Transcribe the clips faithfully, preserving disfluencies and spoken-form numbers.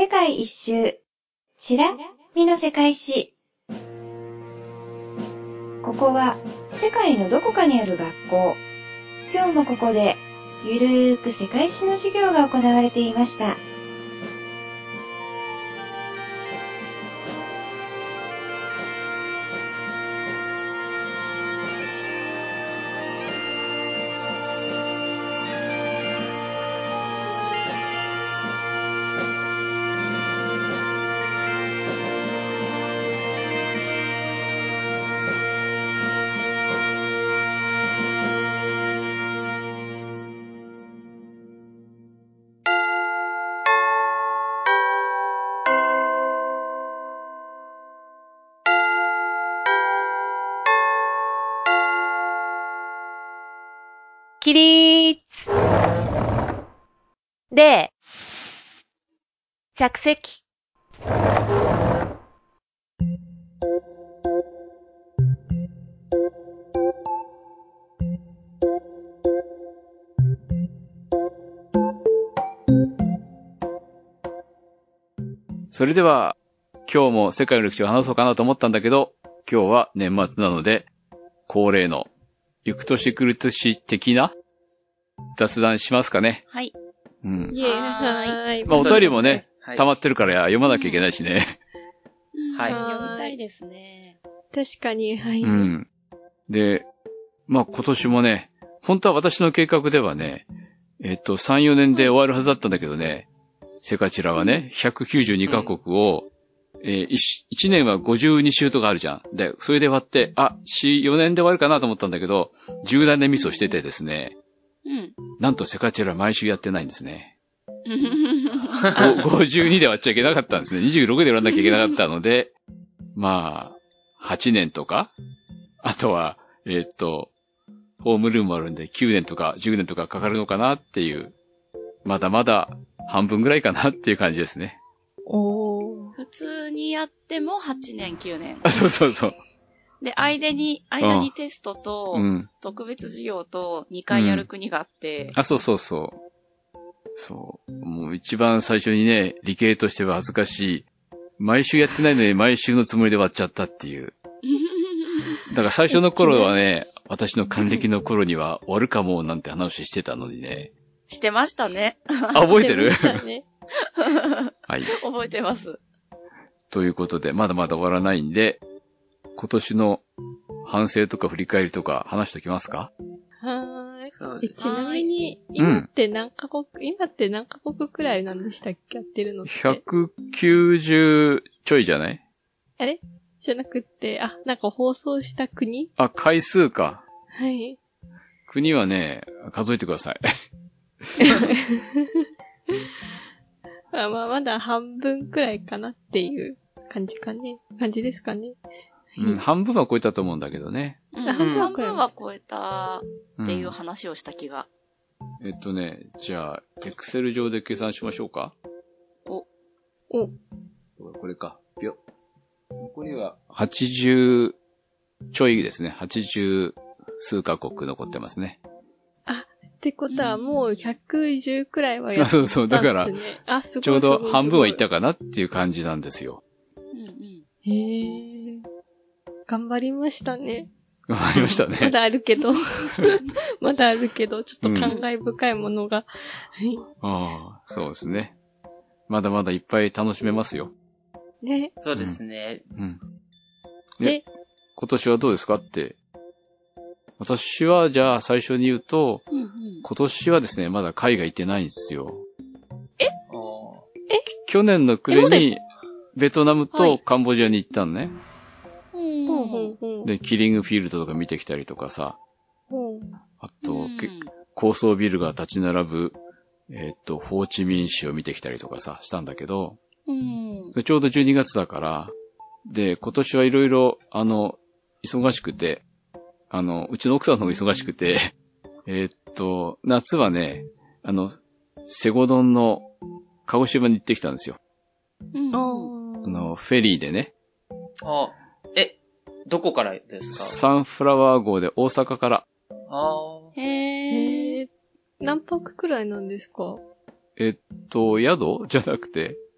世界一周しらみの世界史。ここは世界のどこかにある学校。今日もここでゆるーく世界史の授業が行われていました。 起立礼着席。 それでは今日も世界の歴史を話そうかなと思ったんだけど、今日は年末なので恒例の行く年来る年的な雑談しますかね。 はい。 うん。 イエーイ。 まあお便りもね、 はい、 溜まってるから読まなきゃいけないしね。 うん、 はい。 読みたいですね。 確かに、はい。 うん。で、まあ今年もね、本当は私の計画ではね、えっとさん、よねんで終わるはずだったんだけどね、セカチラはね、ひゃくきゅうじゅうにカ国を、うん、えー、いちねんはごじゅうに週とかあるじゃん。で、それで割って、あ、よねんで終わるかなと思ったんだけど、重大なミスをしててですね、 うん。 なんとセカチラは毎週やってないんですね。ごじゅうにで終わっちゃいけなかったんですね。にじゅうろくで終わらなきゃいけなかったので、まあ、はちねんとか、あとは、えー、っと、ホームルームあるんできゅうねんとかじゅうねんとかかかるのかなっていう、まだまだ半分ぐらいかなっていう感じですね。 おー。普通にやってもはちねん、きゅうねん。 あ、そうそうそう。 で、間に、間にテストと、特別授業とにかいやる国があって、 うん。あ、そうそうそう。そう。もう一番最初にね、理系としては恥ずかしい。毎週やってないのに毎週のつもりで割っちゃったっていう。だから最初の頃はね、私の還暦の頃には終わるかもなんて話してたのにね。 してましたね。 あ、覚えてる？ ね、 はい。 覚えてます。 ということで、まだまだ終わらないんで、今年の反省とか振り返りとか話しておきますか？ はーい。ちなみに、今って何カ国、うん、今って何カ国くらいなんでしたっけ、やってるのって。 ひゃくきゅうじゅうちょいじゃない？ あれじゃなくって、あ、なんか放送した国？ あ、回数か。 はい。 国はね、数えてください。 あ、まあ、まだ半分くらいかなっていう感じかね。感じですかね。 うん、半分は超えたと思うんだけどね。 うん、半分は超えたっていう話をした気が。 うん、えっとね、じゃあ、エクセル上で計算しましょうか。 お。 お。 これか。ぴょ。ここにははちじゅうちょいですね。はちじゅう数カ国残ってますね。 あ、ってことはもうひゃくじゅうくらいはやったんですね。 あ、そうそう。だから、 あ、すごいちょうど半分はいったかなっていう感じなんですよ。 うんうん。 へー。頑張りましたね。 頑張りましたね。 まだあるけど。まだあるけど、ちょっと感慨深いものが。 うん、ああ、そうですね。まだまだいっぱい楽しめますよ。 ね。 そうですね。 うん。で、今年はどうですかって。私はじゃあ最初に言うと、うんうん、今年はですね、まだ海外行ってないんですよ。 え？ え？ 去年の暮れにベトナムとカンボジアに行ったのね。 はい、 で、キリングフィールドとか見てきたりとかさ。 うん、 あと、高層ビルが立ち並ぶ、えー、っと、ホーチミン市を見てきたりとかさ、したんだけど、 うん、 ちょうどじゅうにがつだから、で、今年はいろいろ、あの、忙しくて、あの、うちの奥さんの方が忙しくて、えー、っと、夏はね、あの、セゴドンの鹿児島に行ってきたんですよ。 うん、 あの、フェリーでね。 あ、え、どこからですか？ サンフラワー号で大阪から。 あー。へー。 何泊くらいなんですか？ えっと、宿じゃなくて。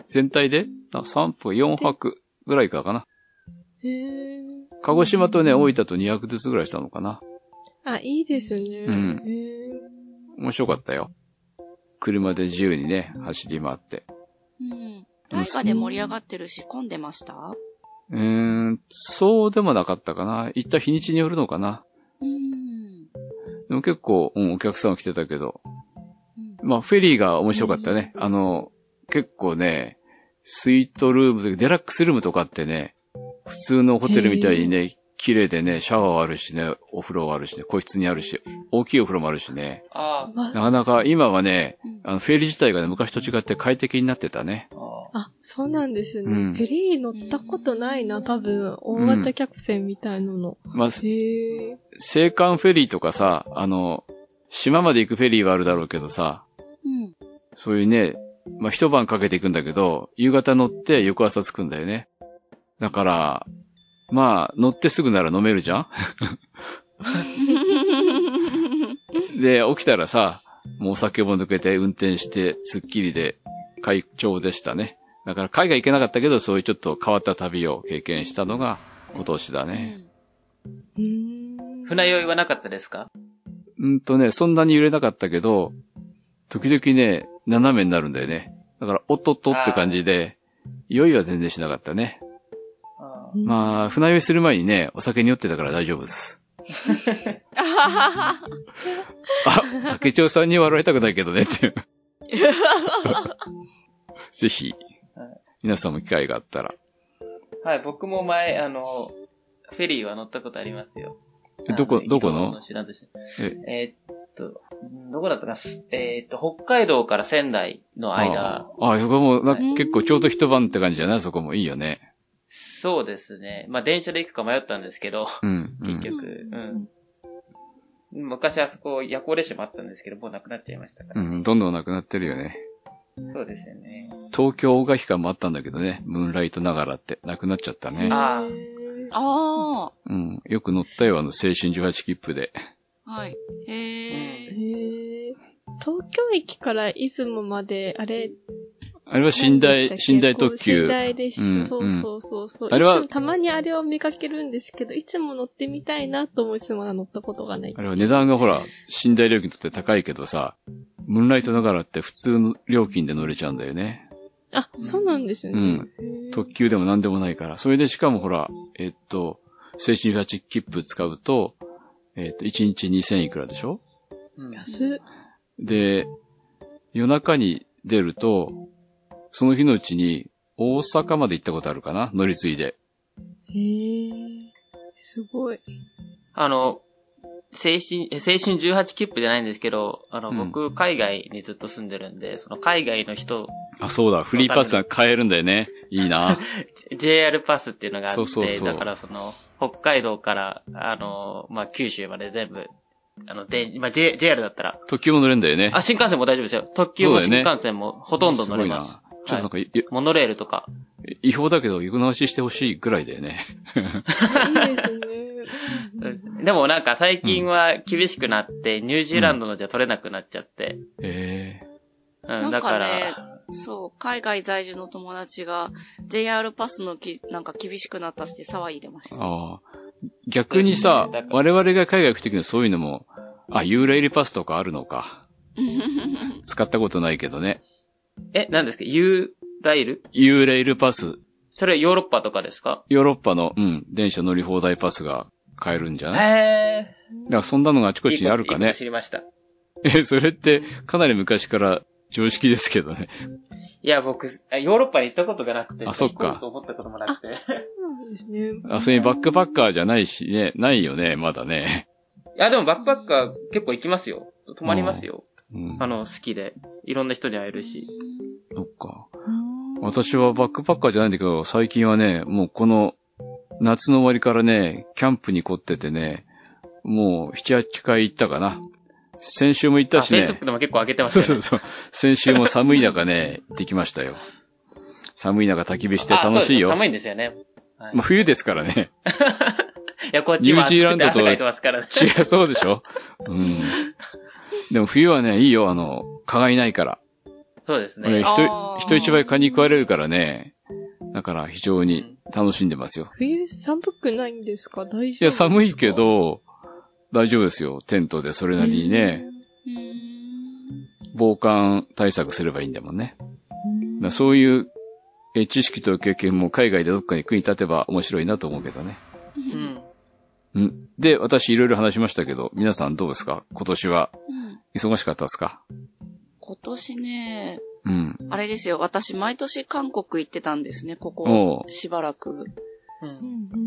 全体でさんぱく、よんはくぐらいかかな。 へー。 鹿児島とね、大分とにはくずつぐらいしたのかな。 あ、いいですね。 うん。 へー。 面白かったよ。車で自由にね、走り回って。 うん。大河で盛り上がってるし、混んでました？ うーん、そうでもなかったかな。行った日にちによるのかな。 うん。 でも結構、うん、お客さんは来てたけど。うん、まあ、フェリーが面白かったね。あの、結構ね、スイートルーム、デラックスルームとかってね、普通のホテルみたいにね、綺麗でね、シャワーはあるしね、お風呂はあるしね、個室にあるし、大きいお風呂もあるしね。ああ。なかなか今はね、あのフェリー自体がね、昔と違って快適になってたね。 あ、そうなんですね。うん、フェリー乗ったことないな、多分。大型客船みたいなの。うん、まあ、へー。 青函フェリーとかさ、あの、島まで行くフェリーはあるだろうけどさ、うん、そういうね、まあ一晩かけて行くんだけど、夕方乗って翌朝着くんだよね。だから、まあ、乗ってすぐなら飲めるじゃんで、起きたらさ、もうお酒も抜けて運転してスッキリで快調でしたね。だから海外行けなかったけど、そういうちょっと変わった旅を経験したのが今年だね。 うん、船酔いはなかったですか？ うんとね、そんなに揺れなかったけど、時々ね、斜めになるんだよね。だから、おっとっとって感じで、酔いは全然しなかったね。まあ、船酔いする前にね、お酒に酔ってたから大丈夫です。あ、竹長さんに笑われたくないけどねっていう。ぜひ、皆さんも機会があったら。 はい、僕も前、あの、フェリーは乗ったことありますよ。 どこ、どこのえー、っと、どこだったかなえー、っと、北海道から仙台の間。 ああ、そこも、はい、結構ちょうど一晩って感じじゃない？そこもいいよね。 そうですね。まあ、電車で行くか迷ったんですけど、うん、結局、うん。昔あそこ夜行列車もあったんですけど、もうなくなっちゃいましたから、 ね。うん、どんどんなくなってるよね。 そうですよね。 東京大垣間もあったんだけどね、ムーンライトながらってなくなっちゃったね。 ああ。ああ。 うん、よく乗ったよ、あの青春じゅうはち切符で。 はい。へえ。 へえ。東京駅から出雲まで、あれ、 あれは寝台、寝台特急。 寝台列車、うん、そうそうそうそう。あれは、いつもたまにあれを見かけるんですけど、いつも乗ってみたいなと思いつつまだ乗ったことがない。 あれは値段がほら、寝台料金とって高いけどさ、ムーンライトながらって普通の料金で乗れちゃうんだよね。 あ、そうなんですね。 うん。特急でも何でもないから。それでしかもほら、えっと、青春じゅうはち切符使うと、えっと、いちにちにせんいくらでしょ？ うん、安っ。 で、夜中に出ると、その日のうちに大阪まで行ったことあるかな？乗り継いで。 へー。すごい。 あの、青春、青春じゅうはち切符じゃないんですけど、あの、うん、僕、海外にずっと住んでるんで、その海外の人。 あ、そうだ、フリーパスが買えるんだよね。いいな。 ジェイアール パスっていうのがあって、 そうそうそう。 だからその、北海道から、あの、まあ、九州まで全部、あの、で、まあ、J、ジェイアール だったら。 特急も乗れるんだよね。 あ、新幹線も大丈夫ですよ。特急も新幹線もほとんど乗れます。 すごいな。ちょっとなんか、はい、 モノレールとか。 違法だけど、行く直ししてほしいぐらいだよね。 いいですね。 でもなんか最近は厳しくなって、うん、ニュージーランドのじゃ取れなくなっちゃって。 へ、 うん、えー。うん、だから。 なんかね、そう、海外在住の友達が ジェイアール パスのきなんか厳しくなったって騒いでました。 ああ。逆にさ、我々が海外行くときのそういうのも、あ、ユーレイルパスとかあるのか。使ったことないけどね。 え、何ですか？ユーライル？ ユーレイルパス。 それヨーロッパとかですか？ ヨーロッパの、うん、電車乗り放題パスが買えるんじゃない？ へー。 だからそんなのがあちこちにあるかね。 いい知りました。 え、それってかなり昔から常識ですけどね。 いや、僕、ヨーロッパに行ったことがなくて。 あ、そっか。 行こうと思ったこともなくて。 そうなんですね。 あ、それにバックパッカーじゃないしね、ないよね、まだね。 いや、でもバックパッカー結構行きますよ。泊まりますよ。うん、あの、好きで。いろんな人に会えるし。 そっか。私はバックパッカーじゃないんだけど、最近はね、もうこの夏の終わりからね、キャンプに凝っててね、もう七八回行ったかな。先週も行ったしね。 フェイスブックでも結構上げてますね。 そうそうそう。先週も寒い中ね、行ってきましたよ。寒い中焚き火して楽しいよ。 寒いんですよね。 はい、まあ、冬ですからね。 いや、こっちは暑くて汗かいてますからね。 違う、そうでしょ。うん。でも冬はね、いいよ、あの、蚊がいないから。 そうですね。 人、人一倍蚊に食われるからね。だから非常に楽しんでますよ。 冬寒くないんですか？大丈夫ですか？ いや、寒いけど、大丈夫ですよ。テントでそれなりにね。防寒対策すればいいんだもんね。だそういう知識と経験も海外でどっかに国に立てば面白いなと思うけどね。うん。んで、私いろいろ話しましたけど、皆さんどうですか？今年は。忙しかったですか？ 今年ね、 うん。 あれですよ。私毎年韓国行ってたんですね。ここしばらく。うん、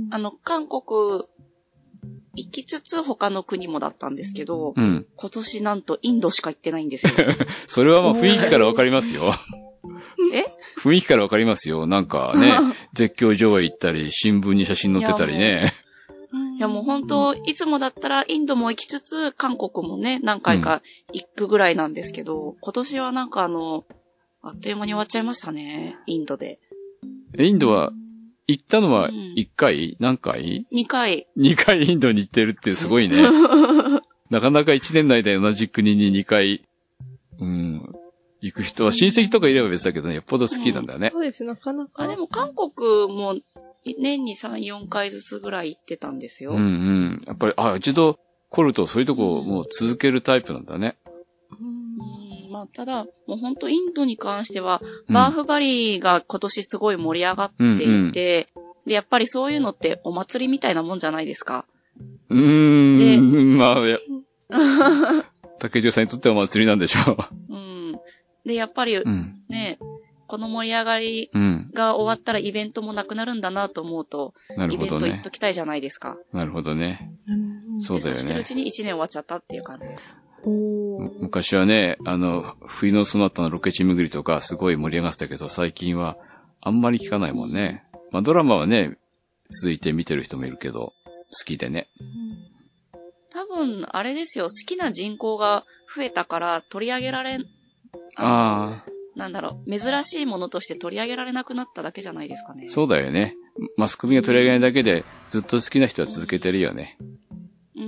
あの、韓国行きつつ他の国もだったんですけど、うん、今年なんとインドしか行ってないんですよ。 それはまあ雰囲気からわかりますよ。 え？ 雰囲気からわかりますよ。なんかね、絶叫上映行ったり、新聞に写真載ってたりね。 いやもう本当、いつもだったらインドも行きつつ、韓国もね、何回か行くぐらいなんですけど、うん、今年はなんかあの、あっという間に終わっちゃいましたね、インドで。 インドは、行ったのはいっかい、うん、何回 ? に 回。 にかいインドに行ってるってすごいね。なかなかいちねん内で同じ国ににかい、うん、行く人は親戚とかいれば別だけどね、よっぽど好きなんだよね。 うん、そうです、なかなか。 あ、でも韓国も年にさん、よんかいずつぐらい行ってたんですよ。 うんうん。やっぱり、あ、一度来るとそういうとこをもう続けるタイプなんだね。 うん、まあ、ただ、もうほんとインドに関しては、うん、バーフバリが今年すごい盛り上がっていて、うんうん、で、やっぱりそういうのってお祭りみたいなもんじゃないですか。 うーん。で、まあ、いや。竹内さんにとってはお祭りなんでしょう。うん。で、やっぱり、うん、ね、この盛り上がりが終わったらイベントもなくなるんだなと思うと、うん、イベント行っときたいじゃないですか。 なるほどね。そうだよね。 そしてるうちにいちねん終わっちゃったっていう感じです。 昔はね、あの、冬のその後のロケ地巡りとかすごい盛り上がってたけど、最近はあんまり聞かないもんね。まあドラマはね、続いて見てる人もいるけど、好きでね。 多分、あれですよ、好きな人口が増えたから取り上げられ、あああ。 なんだろう、珍しいものとして取り上げられなくなっただけじゃないですかね。 そうだよね。マスコミが取り上げないだけで、ずっと好きな人は続けてるよね。 うん。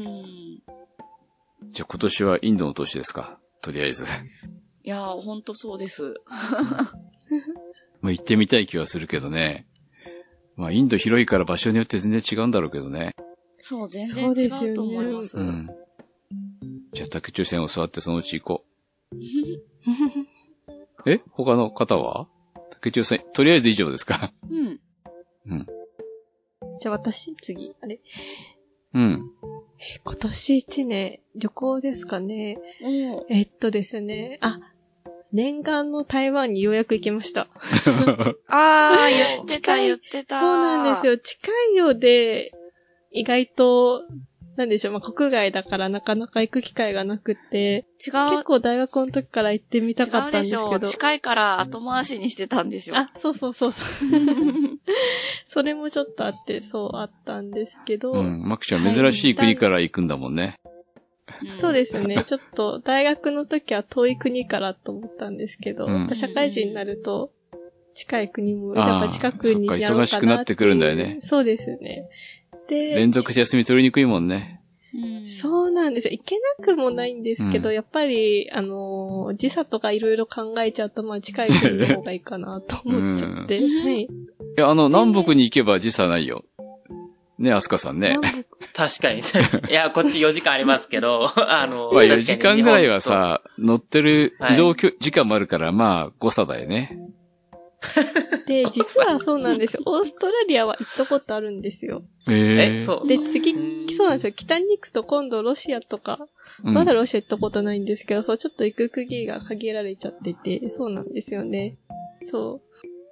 じゃあ今年はインドの年ですか？とりあえず。 いやー、ほんとそうです。 まあ行ってみたい気はするけどね。まあインド広いから場所によって全然違うんだろうけどね。 そう、全然違うと思います。 うん。じゃあ竹中線を座ってそのうち行こう。え？他の方は？竹中さん、とりあえず以上ですか？ うん。 うん。 じゃあ私、次、あれ。 うん。 え、今年一年、旅行ですかね。 うん。 えっとですね、あ、念願の台湾にようやく行けました。 あー、言ってた、言ってた。 そうなんですよ。近いようで、意外と、なんでしょう、まあ、国外だからなかなか行く機会がなくて。 違う。 結構大学の時から行ってみたかったんですけど。 違うでしょ。近いから後回しにしてたんでしょ。 あ、そうそうそうそう。それもちょっとあって、そうあったんですけど。 うん。マキちゃん珍しい国から行くんだもんね。 はい、そうですね。ちょっと大学の時は遠い国からと思ったんですけど、うん、社会人になると近い国もやっぱ近くにやろうかなって。 そっか、忙しくなってくるんだよね。 そうですね。 で、連続して休み取りにくいもんね。 うん、そうなんですよ。行けなくもないんですけど、うん、やっぱり、あのー、時差とかいろいろ考えちゃうと、まあ近い国の方がいいかなと思っちゃって。うん、はい。いや、あの、南北に行けば時差ないよ。ね、アスカさんね。 確かに。いや、こっちよじかんありますけど、あの、 まあよじかんぐらいはさ、乗ってる移動時間もあるから、まあ誤差だよね。 で、実はそうなんですよ。オーストラリアは行ったことあるんですよ。 えー、そう。 で、次、そうなんですよ。北に行くと今度ロシアとか、まだロシア行ったことないんですけど、うん、そう、ちょっと行く国が限られちゃってて、そうなんですよね。そう。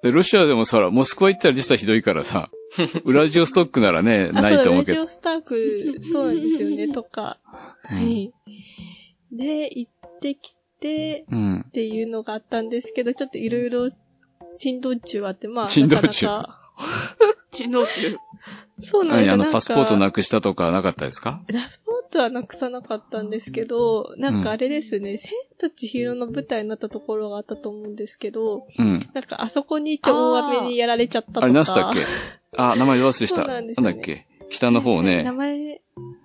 で、ロシアでもさ、モスクワ行ったら実際ひどいからさ、ウラジオストックならね、ないと思うけど。 ウラジオスターク、そうなんですよね、とか。うん、はい。で、行ってきて、うん、っていうのがあったんですけど、ちょっといろいろ、珍道中あって、まあ、 珍道中。 なかなか珍道中。 そうなんですよ。 あの、パスポートなくしたとかなかったですか？ パスポートはなくさなかったんですけど、なんかあれですね、うん、千と千尋の舞台になったところがあったと思うんですけど、うん、なんかあそこにいて大雨にやられちゃったとか。 あれ、何したっけ？あ、名前忘れした。なんだっけ？北の方ね。 名前、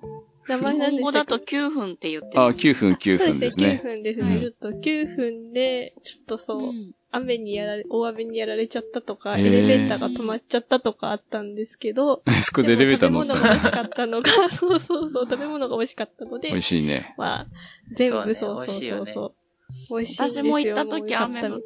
名前なんでしたっけ？ 日本語だときゅうふんって言ってます。 あ、きゅうふん、きゅうふんですね。 そうですね、きゅうふんですね。ちょっときゅうふんで、ちょっとそう、うん、雨にやられ、大雨にやられちゃったとか、エレベーターが止まっちゃったとかあったんですけど、 そこでエレベーター乗った食べ物が美味しかったのが、そうそうそう、食べ物が美味しかったので、 美味しいね。 まあ、全部そうそうそうそう。美味しいんですよ。 私も行った時雨降った。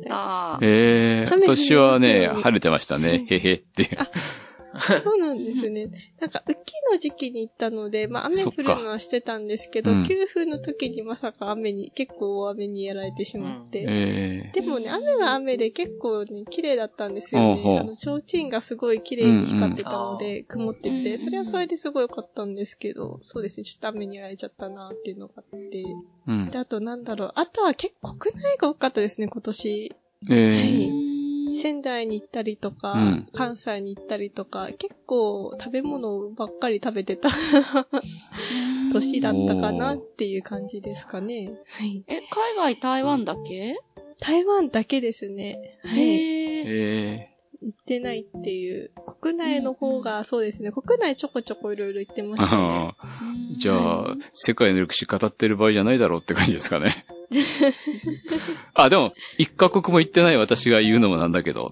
ええー、私はね、晴れてましたね。へへっていう。 そうなんですよね。なんか、雨季の時期に行ったので、まあ雨降るのはしてたんですけど、うん、きゅうふんの時にまさか雨に、結構大雨にやられてしまって。うんえー、でもね、雨は雨で結構ね、綺麗だったんですよね。あの、提灯がすごい綺麗に光ってたので、うんうん、曇ってて、それはそれですごい良かったんですけど、そうですね、ちょっと雨にやられちゃったなっていうのがあって。うん、で、あとなんだろう、あとは結構国内が多かったですね、今年。えー、はい。仙台に行ったりとか、うん、関西に行ったりとか、結構食べ物ばっかり食べてた年だったかなっていう感じですかね。はい。 え、海外台湾だけ？ 台湾だけですね。はい。 へー。 行ってないっていう。国内の方が、そうですね。国内ちょこちょこいろいろ行ってましたね。 じゃあ、はい、世界の歴史語ってる場合じゃないだろうって感じですかね。あ、でも、一カ国も行ってない私が言うのもなんだけど。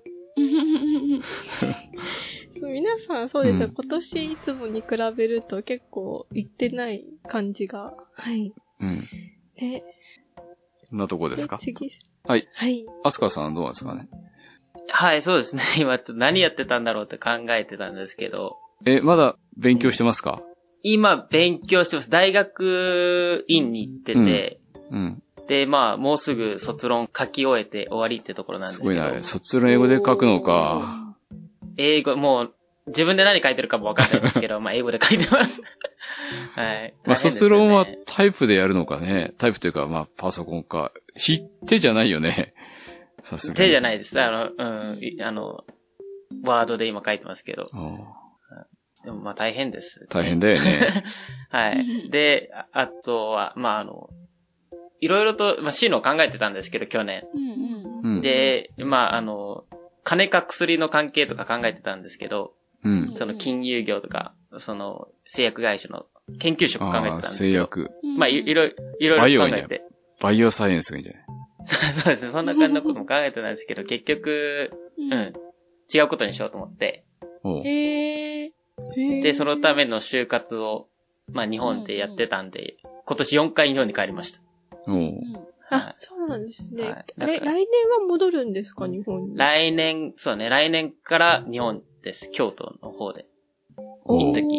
そう皆さんそうですよ、うん。今年いつもに比べると結構行ってない感じが。はい。うん。 え、こんなとこですか？ 次。 はい。 はい。 アスカさんはどうですかね？ はい、そうですね。今、何やってたんだろうって考えてたんですけど。 え、まだ勉強してますか？ 今、勉強してます。大学院に行ってて、うん。うんで、まあ、もうすぐ卒論書き終えて終わりってところなんですけど。 すごいな。卒論英語で書くのか。 英語、もう、自分で何書いてるかもわかんないんですけど、まあ、英語で書いてます。はい。 まあ、卒論はタイプでやるのかね。タイプというか、まあ、パソコンか。手じゃないよね。さすがに。 手じゃないです。あの、うん、あの、ワードで今書いてますけど。でもまあ大変です、ね。 大変だよね。 はい。で、あとは、まああの、いろいろと、まあ、進路を考えてたんですけど、去年。うんうん、で、まああの、金か薬の関係とか考えてたんですけど、うん、その金融業とか、その製薬会社の研究職を考えてたんですけど。製薬。まあいろいろ、いろいろ考えて。 バイオサイエンスがいいんじゃない？ そうですね。そんな感じのことも考えてたんですけど、結局、うん、違うことにしようと思って。へー。で、そのための就活を、まあ日本でやってたんで、今年よんかい日本に帰りました。 うん。あ、そうなんですね。はい、あれ、来年は戻るんですか、日本に。 来年、そうね、来年から日本です。京都の方で。一時。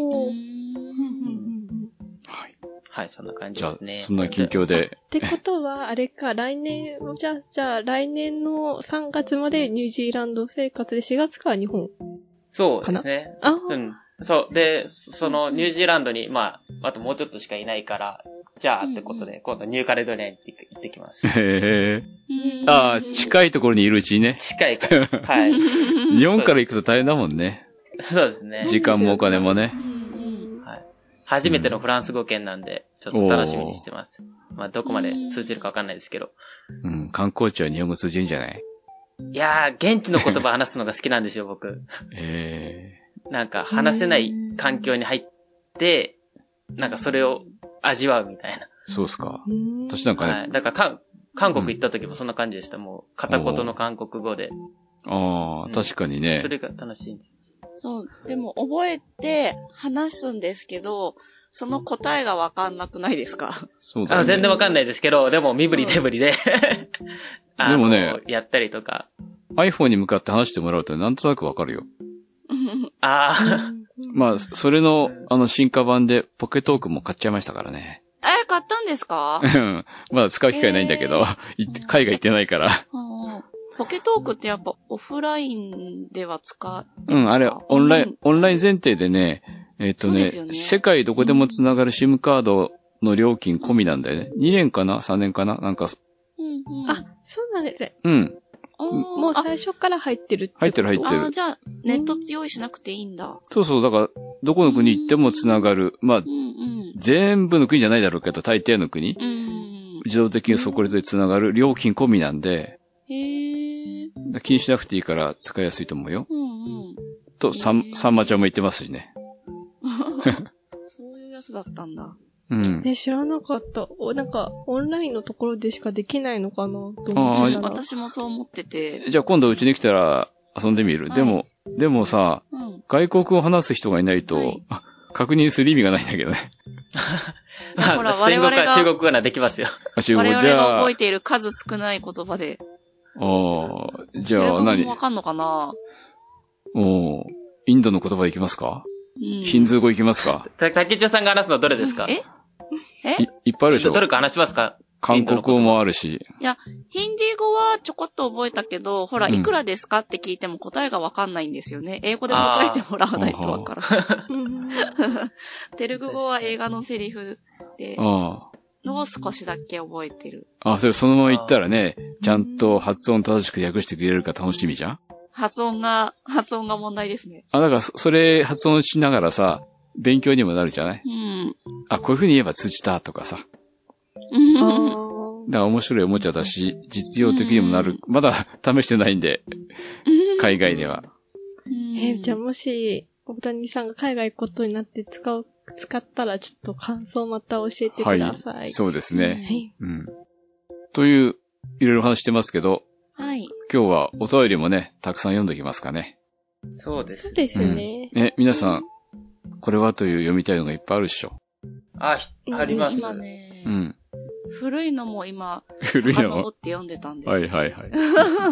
はい。はい、そんな感じですね。 じゃあ、そんな近況で。 ってことは、あれか、来年、じゃあ、じゃあ、来年のさんがつまでニュージーランド生活でしがつから日本。 そうですね。あうん。そう。で、そのニュージーランドに、まあ、あともうちょっとしかいないから、じゃあってことで、うんうん、今度ニューカレドニアに行ってきます。 へぇー。ああ、近いところにいるうちにね。 近いから。はい。 日本から行くと大変だもんね。 そうですね。 時間もお金もね。 はい。初めてのフランス語圏なんで、ちょっと楽しみにしてます。まあ、どこまで通じるかわかんないですけど。 うん、観光地は日本語通じるんじゃない？ いやー、現地の言葉話すのが好きなんですよ、僕。へー。なんか話せない環境に入って、なんかそれを味わうみたいな。 そうっすか。私なんかね。 はい。だからか韓国行った時もそんな感じでした。もう片言の韓国語で。 ああ、うん、確かにね。 それが楽しいんです。 そう。でも覚えて話すんですけど、その答えがわかんなくないですか？ そうだね。 あ、全然わかんないですけど、でも身振り手振りで。 でもね、 やったりとか。 iPhone に向かって話してもらうとなんとなくわかるよ。 ああ。 まあ、それの、あの、進化版でポケトークも買っちゃいましたからね。 え、買ったんですか？ うん。まだ使う機会ないんだけど、海外行ってないから。 ポケトークってやっぱオフラインでは使ううん、あれ、オンライン、オンライン前提でね、えっとね、ね世界どこでもつながる SIM カードの料金込みなんだよね。にねんかな ?さん 年かななんか、 うんうん。あ、そうなんですね。 うん。 もう最初から入ってるってこと？ 入ってる入ってる。 あ、じゃあ、ネット用意しなくていいんだ。 そうそう、だから、どこの国行ってもつながる。まあ、うんうん、全部の国じゃないだろうけど、大抵の国。うん、自動的にそこでつながる料金込みなんで、へー。気にしなくていいから使いやすいと思うよ。うんうん、と、さん、さんまちゃんも言ってますしね。 そういうやつだったんだ。 うん。え、知らなかった。お、なんか、オンラインのところでしかできないのかなと思ってたら。 私もそう思ってて。 じゃあ今度うちに来たら遊んでみる。はい、でも、でもさ、うん、外国を話す人がいないと、はい、確認する意味がないんだけどね。 まあ、ほら、スペイン語か中国語ならできますよ。 中国語我々が覚えている数少ない言葉で。 ああ、じゃあ何？ わかんのかな？ おインドの言葉いきますか？うん、ヒンズー語いきますか？ た、竹内さんが話すのはどれですか？ ええ い, いっぱいあるでしょ？ どれか話しますか？ 韓国語もあるし。 いや、ヒンディー語はちょこっと覚えたけど、ほら、いくらですかって聞いても答えがわかんないんですよね。英語で答えてもらわないとわからん。テルグ語は映画のセリフで、のを少しだけ覚えてる。 あ、それそのまま言ったらね、ちゃんと発音正しく訳してくれるか楽しみじゃん？ 発音が、発音が問題ですね。 あ、だからそれ発音しながらさ、勉強にもなるじゃない？うん。あ、こういう風に言えば通じたとかさ。だから面白いおもちゃだし、実用的にもなる。まだ試してないんで、海外では。 えー、じゃあもし、大谷さんが海外行くことになって使う、使ったらちょっと感想また教えてください。はい、 そうですね。はい。うん。という、いろいろ話してますけど、 はい。 今日はお便りもね、たくさん読んでおきますかね。 そうです。 そうですね。 うん、え、皆さん、これはという読みたいのがいっぱいあるでしょ。 あ、あります。 今ね。 うん。 古いのも今、 古いのも遡って読んでたんです。 はいはいはい。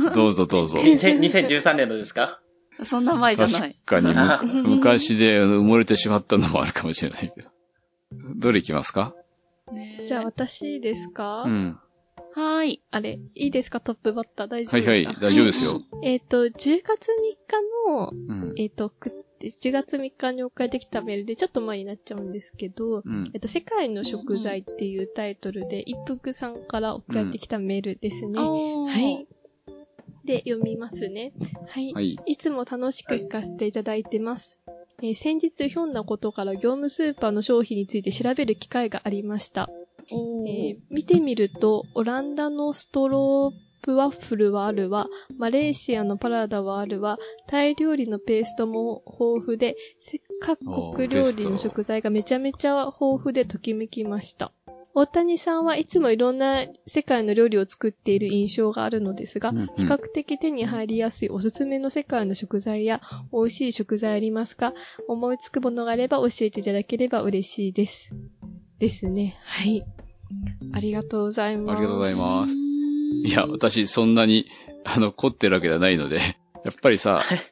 どうぞどうぞ。 にせんじゅうさんねんのですか？ そんな前じゃない。 確かにむ、昔で埋もれてしまったのもあるかもしれないけど。どれいきますか？ ね、じゃあ私ですか？ うん。 はーい。 あれ、いいですか？トップバッター大丈夫ですか？ はいはい、大丈夫ですよ。 うん、えっ、ー、と、じゅうがつみっかの、うん、えっ、ー、と、じゅうがつみっかに送られてきたメールでちょっと前になっちゃうんですけど、うん、えっと、世界の食材っていうタイトルで、一服さんから送られてきたメールですね。うん、はい。で、読みますね。はい。はい、いつも楽しく聞かせていただいてます。えー、先日ひょんなことから業務スーパーの商品について調べる機会がありました。えー、見てみると、オランダのストロープワッフルはあるわ、マレーシアのパラダはあるわ、タイ料理のペーストも豊富で、各国料理の食材がめちゃめちゃ豊富でときめきました。大谷さんはいつもいろんな世界の料理を作っている印象があるのですが、うんうん、比較的手に入りやすいおすすめの世界の食材や美味しい食材ありますか？思いつくものがあれば教えていただければ嬉しいです。ですね。はい。ありがとうございます。 ありがとうございます。いや、私そんなに、あの、凝ってるわけではないので、やっぱりさ、はい、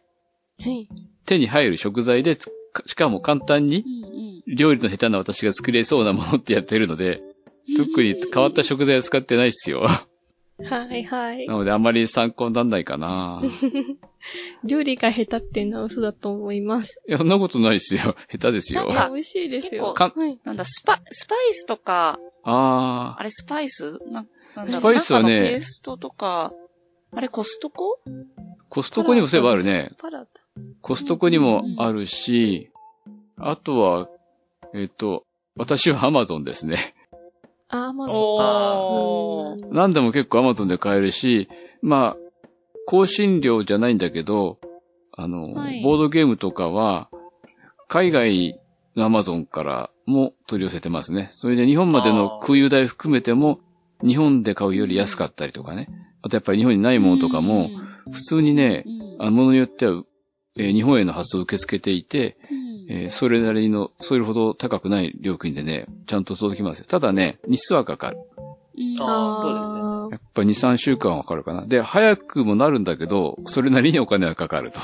手に入る食材で、しかも簡単に、料理の下手な私が作れそうなものってやってるので、特に変わった食材は使ってないっすよ。 はいはい。 なのであんまり参考になんないかな。 料理が下手っていうのは嘘だと思います。 いや、そんなことないっすよ。下手ですよ。 いや、美味しいですよ。 結構、なんだ、スパ、スパイスとか、 ああ。 あれ、スパイスな、なんだろう、 スパイスはね、 ペーストとか、あれ、コストコ？ コストコにもそういえばあるね。コストコにもあるし、うんうん、あとは、えっと、私はアマゾンですね。 アマゾン。何でも結構アマゾンで買えるし、まあ、香辛料じゃないんだけど、あの、はい、ボードゲームとかは、海外のアマゾンからも取り寄せてますね。それで日本までの空輸代含めても、日本で買うより安かったりとかね。あとやっぱり日本にないものとかも、普通にね、あのものによっては、えー、日本への発送を受け付けていて、えー、それなりの、それほど高くない料金でね、ちゃんと届きますよ。ただね、日数はかかる。 ああ、そうですね。 やっぱに、さんしゅうかんはかかるかな。で、早くもなるんだけど、それなりにお金はかかると。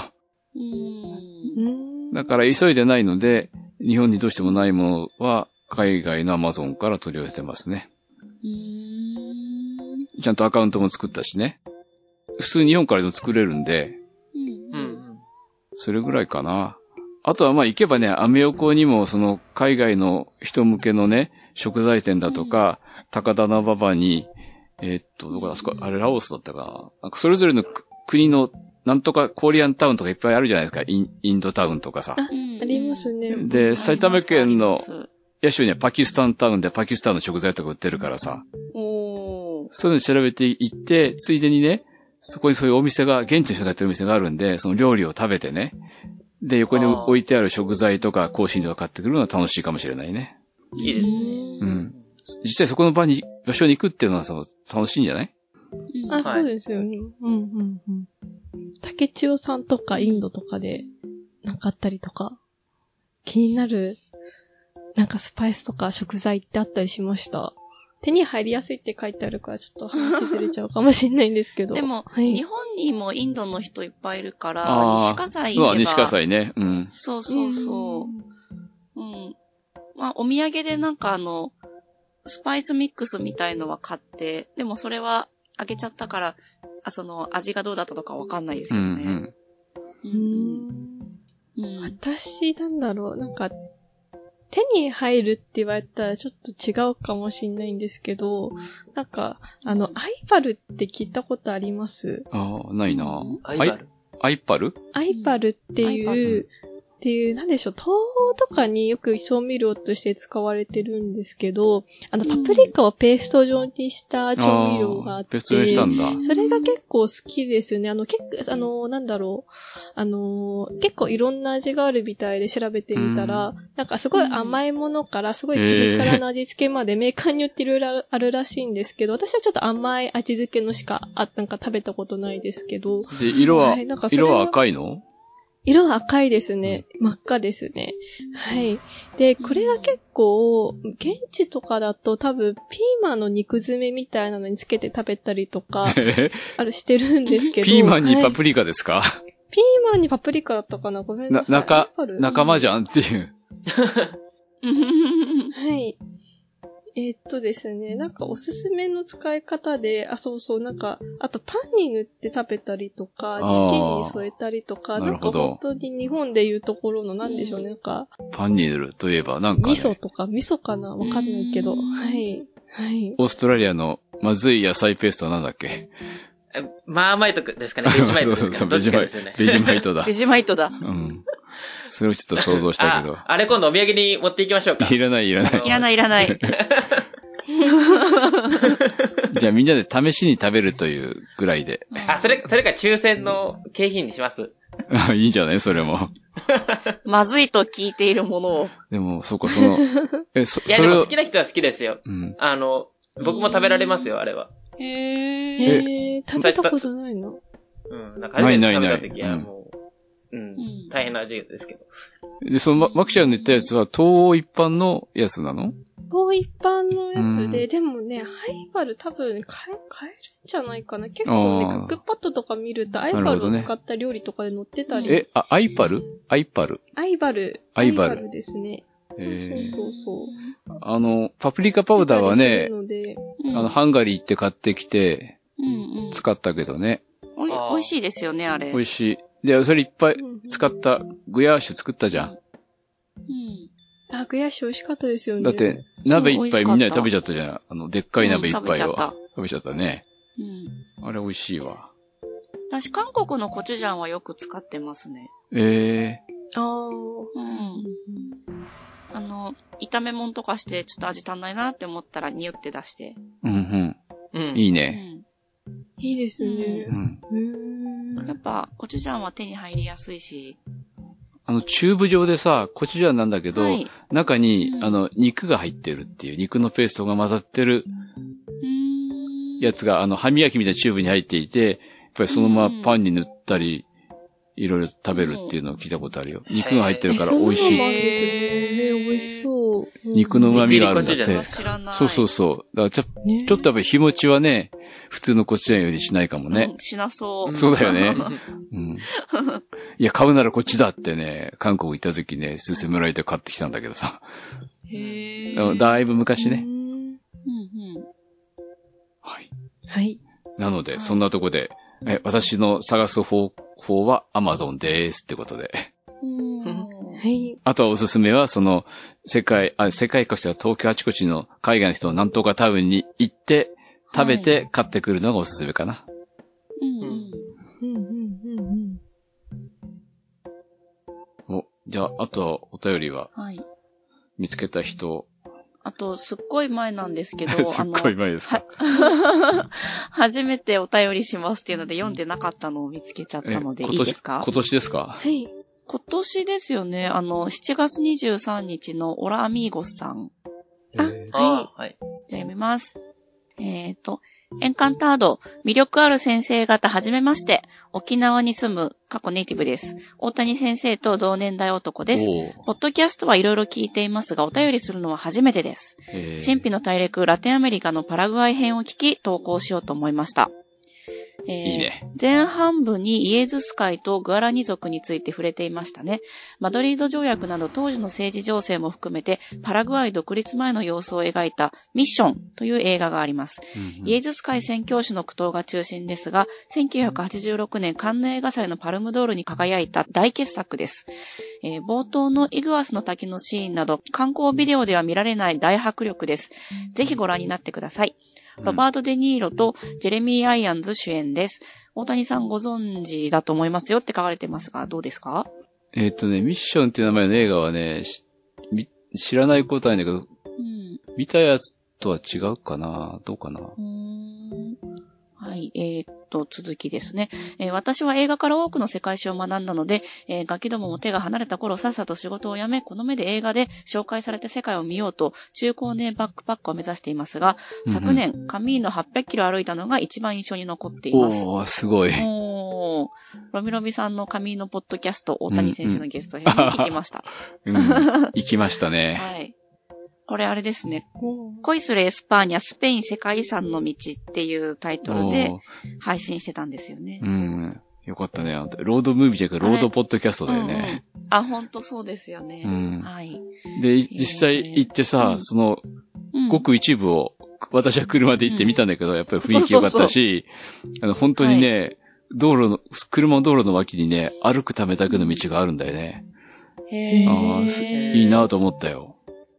だから急いでないので、日本にどうしてもないものは、海外のアマゾンから取り寄せてますね。ちゃんとアカウントも作ったしね。普通日本からでも作れるんで、うん、それぐらいかな。あとはまあ行けばね、アメ横にもその海外の人向けのね、食材店だとか、うん、高田馬場に、えー、っと、どこだすか、あれラオスだったかな。なんかそれぞれの国のなんとかコリアンタウンとかいっぱいあるじゃないですか。イン、インドタウンとかさ。 あ、ありますね。 で、埼玉県の野州にはパキスタンタウンでパキスタンの食材とか売ってるからさ。おー。そういうの調べていって、ついでにね、そこにそういうお店が、現地の人がやってるお店があるんで、その料理を食べてね。で、横に置いてある食材とか香辛料を買ってくるのは楽しいかもしれないね。 いいですね。 うん。実際そこの場に、場所に行くっていうのはさ、楽しいんじゃない？ うん、あ、そうですよね。うんうんうん。竹千代さんとかインドとかで、なんかあったりとか、気になる、なんかスパイスとか食材ってあったりしました？手に入りやすいって書いてあるからちょっと話ずれちゃうかもしれないんですけど。 でも、はい、日本にもインドの人いっぱいいるから、西葛西行けば。西葛西ね。うん。 そうそうそう。うん。まあ、お土産でなんかあの、スパイスミックスみたいのは買って、でもそれはあげちゃったから、あ、その味がどうだったとかわかんないですけどね。うん、 うん。うん。私、なんだろう、なんか、手に入るって言われたらちょっと違うかもしれないんですけど、なんか、あの、アイパルって聞いたことあります？ ああ、ないな。 アイパル？ アイパル？ アイパルっていう、っていう、なんでしょう、東欧とかによく調味料として使われてるんですけど、あの、パプリカをペースト状にした調味料があって、 ペースト状にしたんだ。 それが結構好きですね。あの、結構、あの、なんだろう、あの、結構いろんな味があるみたいで調べてみたら、なんかすごい甘いものからすごいピリ辛な味付けまでメーカーによっていろいろあるらしいんですけど、私はちょっと甘い味付けのしか、あ、なんか食べたことないですけど。 で、色は、はい、なんか色は赤いの？ 色は赤いですね。真っ赤ですね。はい。で、これが結構、現地とかだと多分、ピーマンの肉詰めみたいなのにつけて食べたりとか、あるしてるんですけど。 ピーマンにパプリカですか？はい、 ピーマンにパプリカだったかな？ごめんなさい。 な、仲、仲間じゃんっていう。 はい。えー、っとですね、なんかおすすめの使い方で、あ、そうそう、なんか、あとパンに塗って食べたりとか、チキンに添えたりとか、なんか本当に日本でいうところの、なんでしょうね、なんか。 パンに塗るといえば、なんか、ね。 味噌とか、味噌かなわかんないけど、はい。はい。 オーストラリアのまずい野菜ペーストはなんだっけ？ マーマイトですかね、ベジマイトですかね。 そうそうそう、ベジマイト、ね。ベジマイトだ。 ベジマイトだ。 うん。それをちょっと想像したけど。 あ, あれ今度お土産に持っていきましょうか。 いらないいらない。 いらないいらない。 じゃあみんなで試しに食べるというぐらいで。 あ、それ、それか抽選の景品にします。 あ、いいんじゃないそれも。 まずいと聞いているものを。 でも、そうか、その、 え、そ、いや、それでも好きな人は好きですよ。うん。あの、僕も食べられますよ、あれは。 へー。えー、食べたことないの？ うん、なんか初めて食べた時はもう、うん、うん、大変な味ですけど。 で、その、ま、マキちゃんの言ったやつは、東欧一般のやつなの？ 東欧一般のやつで、でもね、アイパル多分買え、買えるんじゃないかな。結構ね、クックパッドとか見ると、アイパルを使った料理とかで載ってたり。 ね、え、あ、アイパル？アイパル。 アイバル。アイバルですね。そうそうそうそう。 あの、パプリカパウダーはね、うん、あの、ハンガリー行って買ってきて、うんうん、使ったけどね。 おい、美味しいですよね、あれ。 美味しい。で、それいっぱい使ったグヤーシュ作ったじゃん。うん。 あ、グヤーシュ美味しかったですよね。 だって、鍋一杯みんなで食べちゃったじゃん。あの、でっかい鍋一杯を、うん、食べちゃった。食べちゃったね。うん。あれ美味しいわ。 私、韓国のコチュジャンはよく使ってますね。 ええー。ああ。うん。 あの、炒め物とかしてちょっと味足んないなって思ったらニュって出して。 うんうん。うん、いいね、 うん。いいですね。うん。 うん、やっぱ、コチュジャンは手に入りやすいし。 あの、チューブ状でさ、コチュジャンなんだけど、はい、中に、うん、あの、肉が入ってるっていう、肉のペーストが混ざってるやつが、あの、歯磨きみたいなチューブに入っていて、やっぱりそのままパンに塗ったり、いろいろ食べるっていうのを聞いたことあるよ。肉が入ってるから美味しい。 そうなんですよね。美味しそう。 肉の旨味があるんだって。そうそうそう。だからちょ、ね、ちょっとやっぱり日持ちはね、普通のコチュジャンよりしないかもね。 うん、しなそう。 そうだよね。うん、いや、買うならこっちだってね、韓国行った時ね、勧められて買ってきたんだけどさ。 へー。 だいぶ昔ね。 うんうん。 はい。 はい。 なので、はい、そんなとこで、え、私の探す方法は Amazon ですってことで。 はい。 あとはおすすめは、その、世界、あ、世界各地は東京あちこちの海外の人のなんとかタウンに行って、食べて買ってくるのがおすすめかな。 うん。うん。うんうんうんお、じゃあ、あとお便りは、 はい。 見つけた人。 あと、すっごい前なんですけど、 すっごい前ですか。 初めてお便りしますっていうので読んでなかったのを見つけちゃったのでいいですか？ 今年ですか？ はい。 今年ですよね。あの、しちがつにじゅうさんにちのオラアミーゴスさん。 あ、 はい。はい。じゃあ読みます。えっと、エンカンタード、魅力ある先生方はじめまして、沖縄に住む、過去ネイティブです。大谷先生と同年代男です。ポッドキャストはいろいろ聞いていますが、お便りするのは初めてです。神秘の大陸、ラテンアメリカのパラグアイ編を聞き、投稿しようと思いました。えー、いいね。前半部にイエズス会とグアラニ族について触れていましたね。マドリード条約など当時の政治情勢も含めてパラグアイ独立前の様子を描いたミッションという映画があります。うんうん、イエズス会宣教師の苦闘が中心ですが、せんきゅうひゃくはちじゅうろくねんカンヌ映画祭のパルムドールに輝いた大傑作です。えー、冒頭のイグアスの滝のシーンなど観光ビデオでは見られない大迫力です。ぜひご覧になってください。ロバート・デ・ニーロとジェレミー・アイアンズ主演です。大谷さんご存知だと思いますよって書かれてますが、どうですか？ えっとね、ミッションっていう名前の映画はね、知らないことはないんだけど、うん、見たやつとは違うかな？どうかな？うーん、 はい、えー、っと、続きですね、えー。私は映画から多くの世界史を学んだので、えー、ガキどもも手が離れた頃、さっさと仕事を辞め、この目で映画で紹介された世界を見ようと、中高年バックパックを目指していますが、うんうん、昨年、カミーノはっぴゃっキロ歩いたのが一番印象に残っています。 おー、すごい。 おー、ロミロミさんのカミーノポッドキャスト、大谷先生のゲスト編も聞きました。 うんうん、行きましたね。 はい。これあれですね。恋するエスパーニャスペイン世界遺産の道っていうタイトルで配信してたんですよね。 うん。よかったね。ロードムービーじゃなくてロードポッドキャストだよね。 うんうん、あ、ほんとそうですよね。うん、はい。 で、実際行ってさ、うん、その、ごく一部を私は車で行ってみたんだけど、うん、やっぱり雰囲気良かったし、そうそうそう、あの本当にね、はい、道路の、車の道路の脇にね、歩くためだけの道があるんだよね。へー。あ、いいなと思ったよ。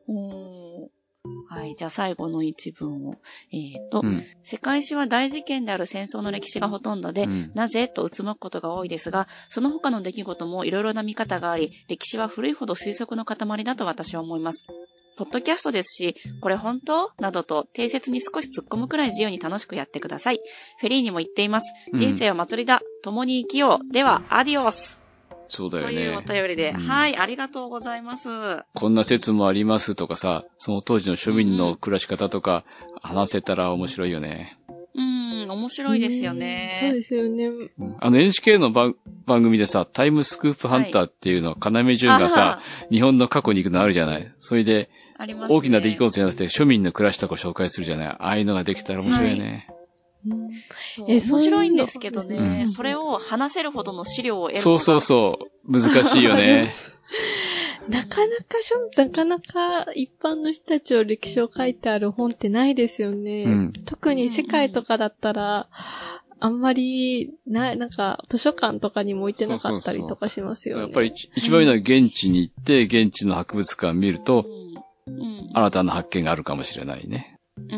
はい。じゃあ最後の一文を。えっ、ー、と、うん、世界史は大事件である戦争の歴史がほとんどで、うん、なぜとうつむくことが多いですが、その他の出来事もいろいろな見方があり、歴史は古いほど推測の塊だと私は思います。ポッドキャストですし、これ本当などと定説に少し突っ込むくらい自由に楽しくやってください。フェリーにも言っています。人生は祭りだ。共に生きよう。では、アディオス。 そうだよね。 というお便りで、うん、はい、ありがとうございます。 こんな説もありますとかさ、その当時の庶民の暮らし方とか話せたら面白いよね。 うん、うん、面白いですよね。 そうですよね。 うん、あの エヌエイチケー の番組でさ、タイムスクープハンターっていうの、要、はい、潤がさ、日本の過去に行くのあるじゃない。それで、ね、大きな出来事じゃなくて庶民の暮らしとか紹介するじゃない。ああいうのができたら面白いよね。はい、 うん、そう面白いんですけどね、うん、それを話せるほどの資料を得るのがそうそうそう。難しいよね。 なかなかしょ、なかなか一般の人たちを歴史を書いてある本ってないですよね。うん、特に世界とかだったら、あんまり、な、なんか、図書館とかにも置いてなかったりとかしますよね。 そうそうそう、やっぱり一番いいのは現地に行って、現地の博物館見ると、うんうん、新たな発見があるかもしれないね。 うん、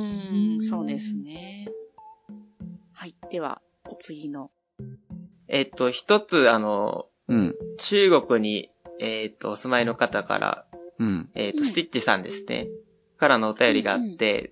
そうですね。はい。では、お次の。 えっと、一つ、あの、うん、中国に、えっと、お住まいの方から、うん、えっと、スティッチさんですね。からのお便りがあって、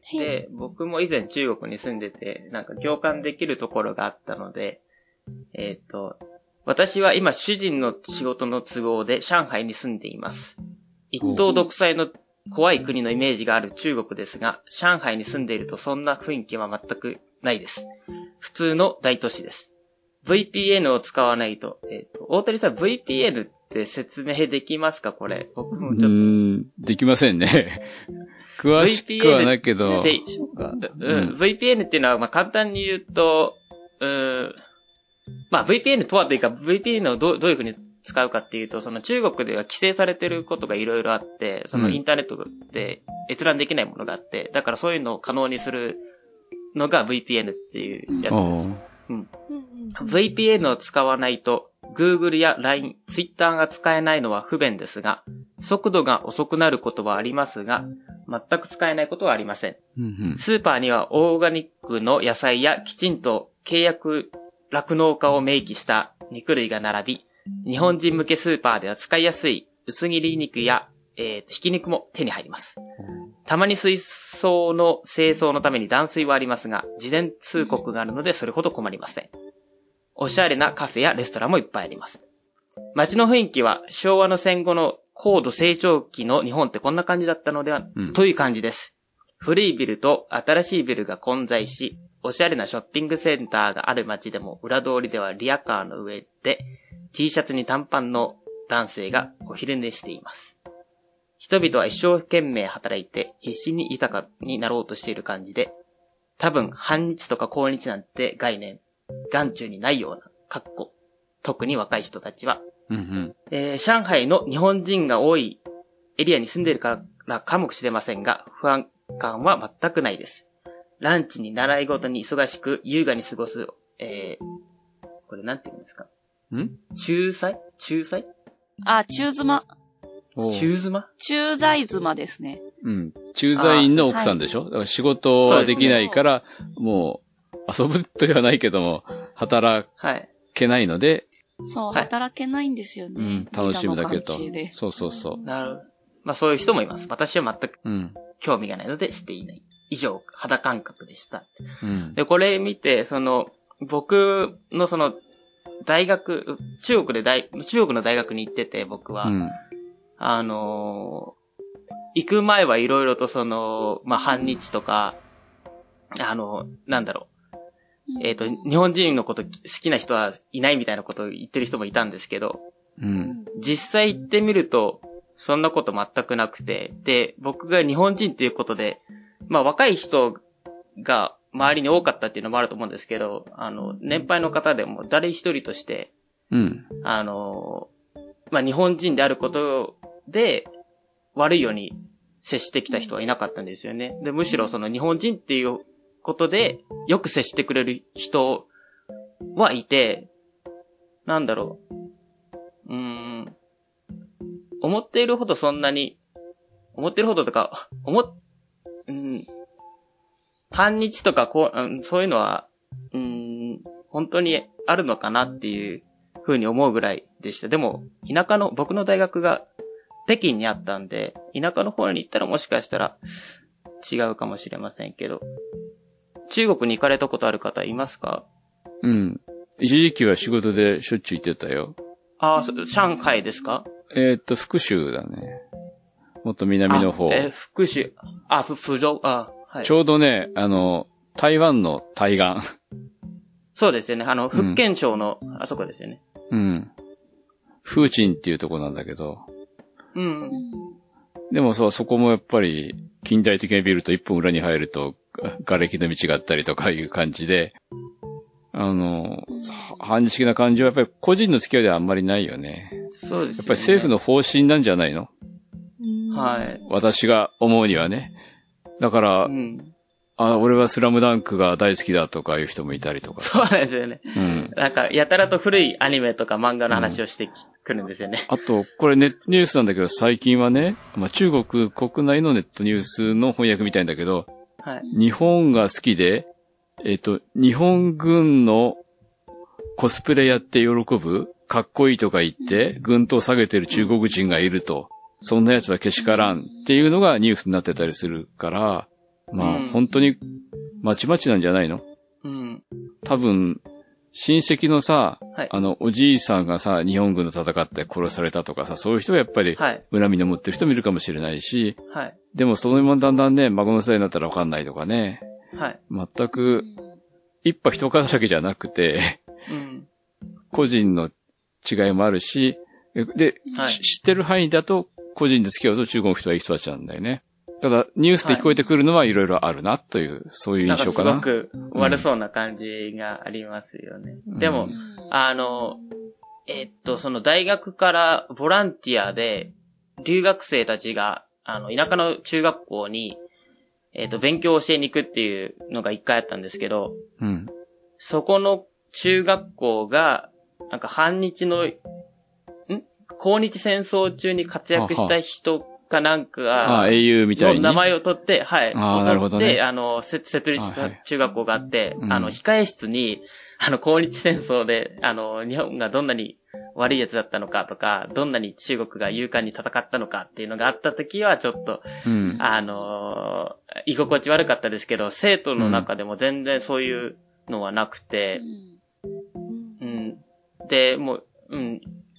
うんうん、で、僕も以前中国に住んでて、なんか共感できるところがあったので、えっと、私は今主人の仕事の都合で上海に住んでいます。一党独裁の怖い国のイメージがある中国ですが、上海に住んでいるとそんな雰囲気は全くないです。普通の大都市です。ブイピーエヌ を使わないと、えっと、大谷さん ブイピーエヌ って説明できますかこれ。僕もちょっと。うーん、できませんね。詳しくはないけど。 ブイピーエヌ うん、ブイピーエヌ っていうのは、まあ、簡単に言うと、うーん、まあ、ブイピーエヌ とはというか、ブイピーエヌ をどう、どういうふうに使うかっていうと、その中国では規制されてることがいろいろあって、そのインターネットで閲覧できないものがあって、だからそういうのを可能にするのが ブイピーエヌ っていうやつです。うん、ブイピーエヌ を使わないと Google や ライン、Twitter が使えないのは不便ですが、速度が遅くなることはありますが、全く使えないことはありません。うんうん、スーパーにはオーガニックの野菜やきちんと契約酪農家を明記した肉類が並び、日本人向けスーパーでは使いやすい薄切り肉や、えー、ひき肉も手に入ります。たまに水槽の清掃のために断水はありますが、事前通告があるのでそれほど困りません。おしゃれなカフェやレストランもいっぱいあります。街の雰囲気は昭和の戦後の高度成長期の日本ってこんな感じだったのでは、うん、という感じです。古いビルと新しいビルが混在し、おしゃれなショッピングセンターがある街でも裏通りではリアカーの上で T シャツに短パンの男性がお昼寝しています。人々は一生懸命働いて必死に豊かになろうとしている感じで、多分半日とか高日なんて概念、眼中にないような、かっこ、特に若い人たちは、うんうんえー、上海の日本人が多いエリアに住んでいるからかもしれませんが、不安感は全くないです。ランチに習い事に忙しく優雅に過ごす、えー、これなんて言うんですかん駐在駐在あ、中妻。 中妻駐在妻ですね。 うん。駐在員の奥さんでしょ、はい、だから仕事はできないから、もう遊ぶと言わないけども、働けないので、 はい、そう、働けないんですよね。うん、 楽しむだけと。そうそうそう。 なるほど。まあそういう人もいます。私は全く興味がないのでしていない。うん、以上、肌感覚でした。うん、で、これ見て、その、僕のその、大学、中国で大、中国の大学に行ってて、僕は。うん、あのー、行く前はいろいろとその、まあ、半日とか、あの、なんだろう。えっと、日本人のこと好きな人はいないみたいなことを言ってる人もいたんですけど、うん、実際行ってみると、そんなこと全くなくて、で、僕が日本人っていうことで、まあ若い人が周りに多かったっていうのもあると思うんですけど、あの、年配の方でも誰一人として、うん、あの、まあ日本人であることで悪いように接してきた人はいなかったんですよね。で、むしろその日本人っていうことでよく接してくれる人はいて、なんだろう。うーん。思っているほどそんなに、思っているほどとか、思っ、うん、半日とかこう、うん、そういうのは、うん、本当にあるのかなっていうふうに思うぐらいでした。でも、田舎の、僕の大学が北京にあったんで、田舎の方に行ったらもしかしたら違うかもしれませんけど、中国に行かれたことある方いますか？ うん。一時期は仕事でしょっちゅう行ってたよ。 ああ、上海ですか？ えー、っと、福州だね。もっと南の方。 えー、福州。あ、福州、あ、はい。 ちょうどね、あの、台湾の対岸。 そうですよね。あの、福建省の、うん、あそこですよね。 うん。風鎮っていうとこなんだけど。うん。でもそう、そこもやっぱり、近代的なビルと一本裏に入ると、瓦礫の道があったりとかいう感じで、あの、反日的な感じはやっぱり個人の付き合いではあんまりないよね。 そうですね。 やっぱり政府の方針なんじゃないの？ はい。 私が思うにはね。だから、うん、あ、俺はスラムダンクが大好きだとかいう人もいたりとか。 そうですよね。うん。なんか、やたらと古いアニメとか漫画の話をしてくるんですよね。 うん、あと、これネットニュースなんだけど、最近はね、まあ、中国国内のネットニュースの翻訳みたいんだけど、はい、日本が好きで、えっと、日本軍のコスプレやって喜ぶ、かっこいいとか言って、軍刀下げてる中国人がいると、そんな奴はけしからんっていうのがニュースになってたりするから、まあ、本当に、まちまちなんじゃないの？うん。多分、親戚のさ、はい、あの、おじいさんがさ、日本軍と戦って殺されたとかさ、そういう人はやっぱり、恨みの持ってる人もいるかもしれないし、はい、でもそのままだんだんね、孫の世代になったらわかんないとかね、はい、全く、一派一方だけじゃなくて、うん、個人の違いもあるし、で、はい、知ってる範囲だと、個人で付き合うと中国の人はいい人たちなんだよね。ただ、ニュースで聞こえてくるのはいろいろあるなという、そういう印象かな。 なんかすごく悪そうな感じがありますよね。うん、でも、あの、えっと、その大学からボランティアで留学生たちが、あの、田舎の中学校に、えっと、勉強を教えに行くっていうのが一回あったんですけど、うん、そこの中学校が、なんか反日の、ん抗日戦争中に活躍した人かなんかが、 あ、英雄みたいに。 の名前を取って、はい。 あ、なるほどね。 で、あの、設立した中学校があって、はい、あの、控え室に、あの、抗日戦争で、あの、日本がどんなに悪いやつだったのかとか、どんなに中国が勇敢に戦ったのかっていうのがあった時は、ちょっと、うん、あの、居心地悪かったですけど、生徒の中でも全然そういうのはなくて、うん。うん、で、もう、うん。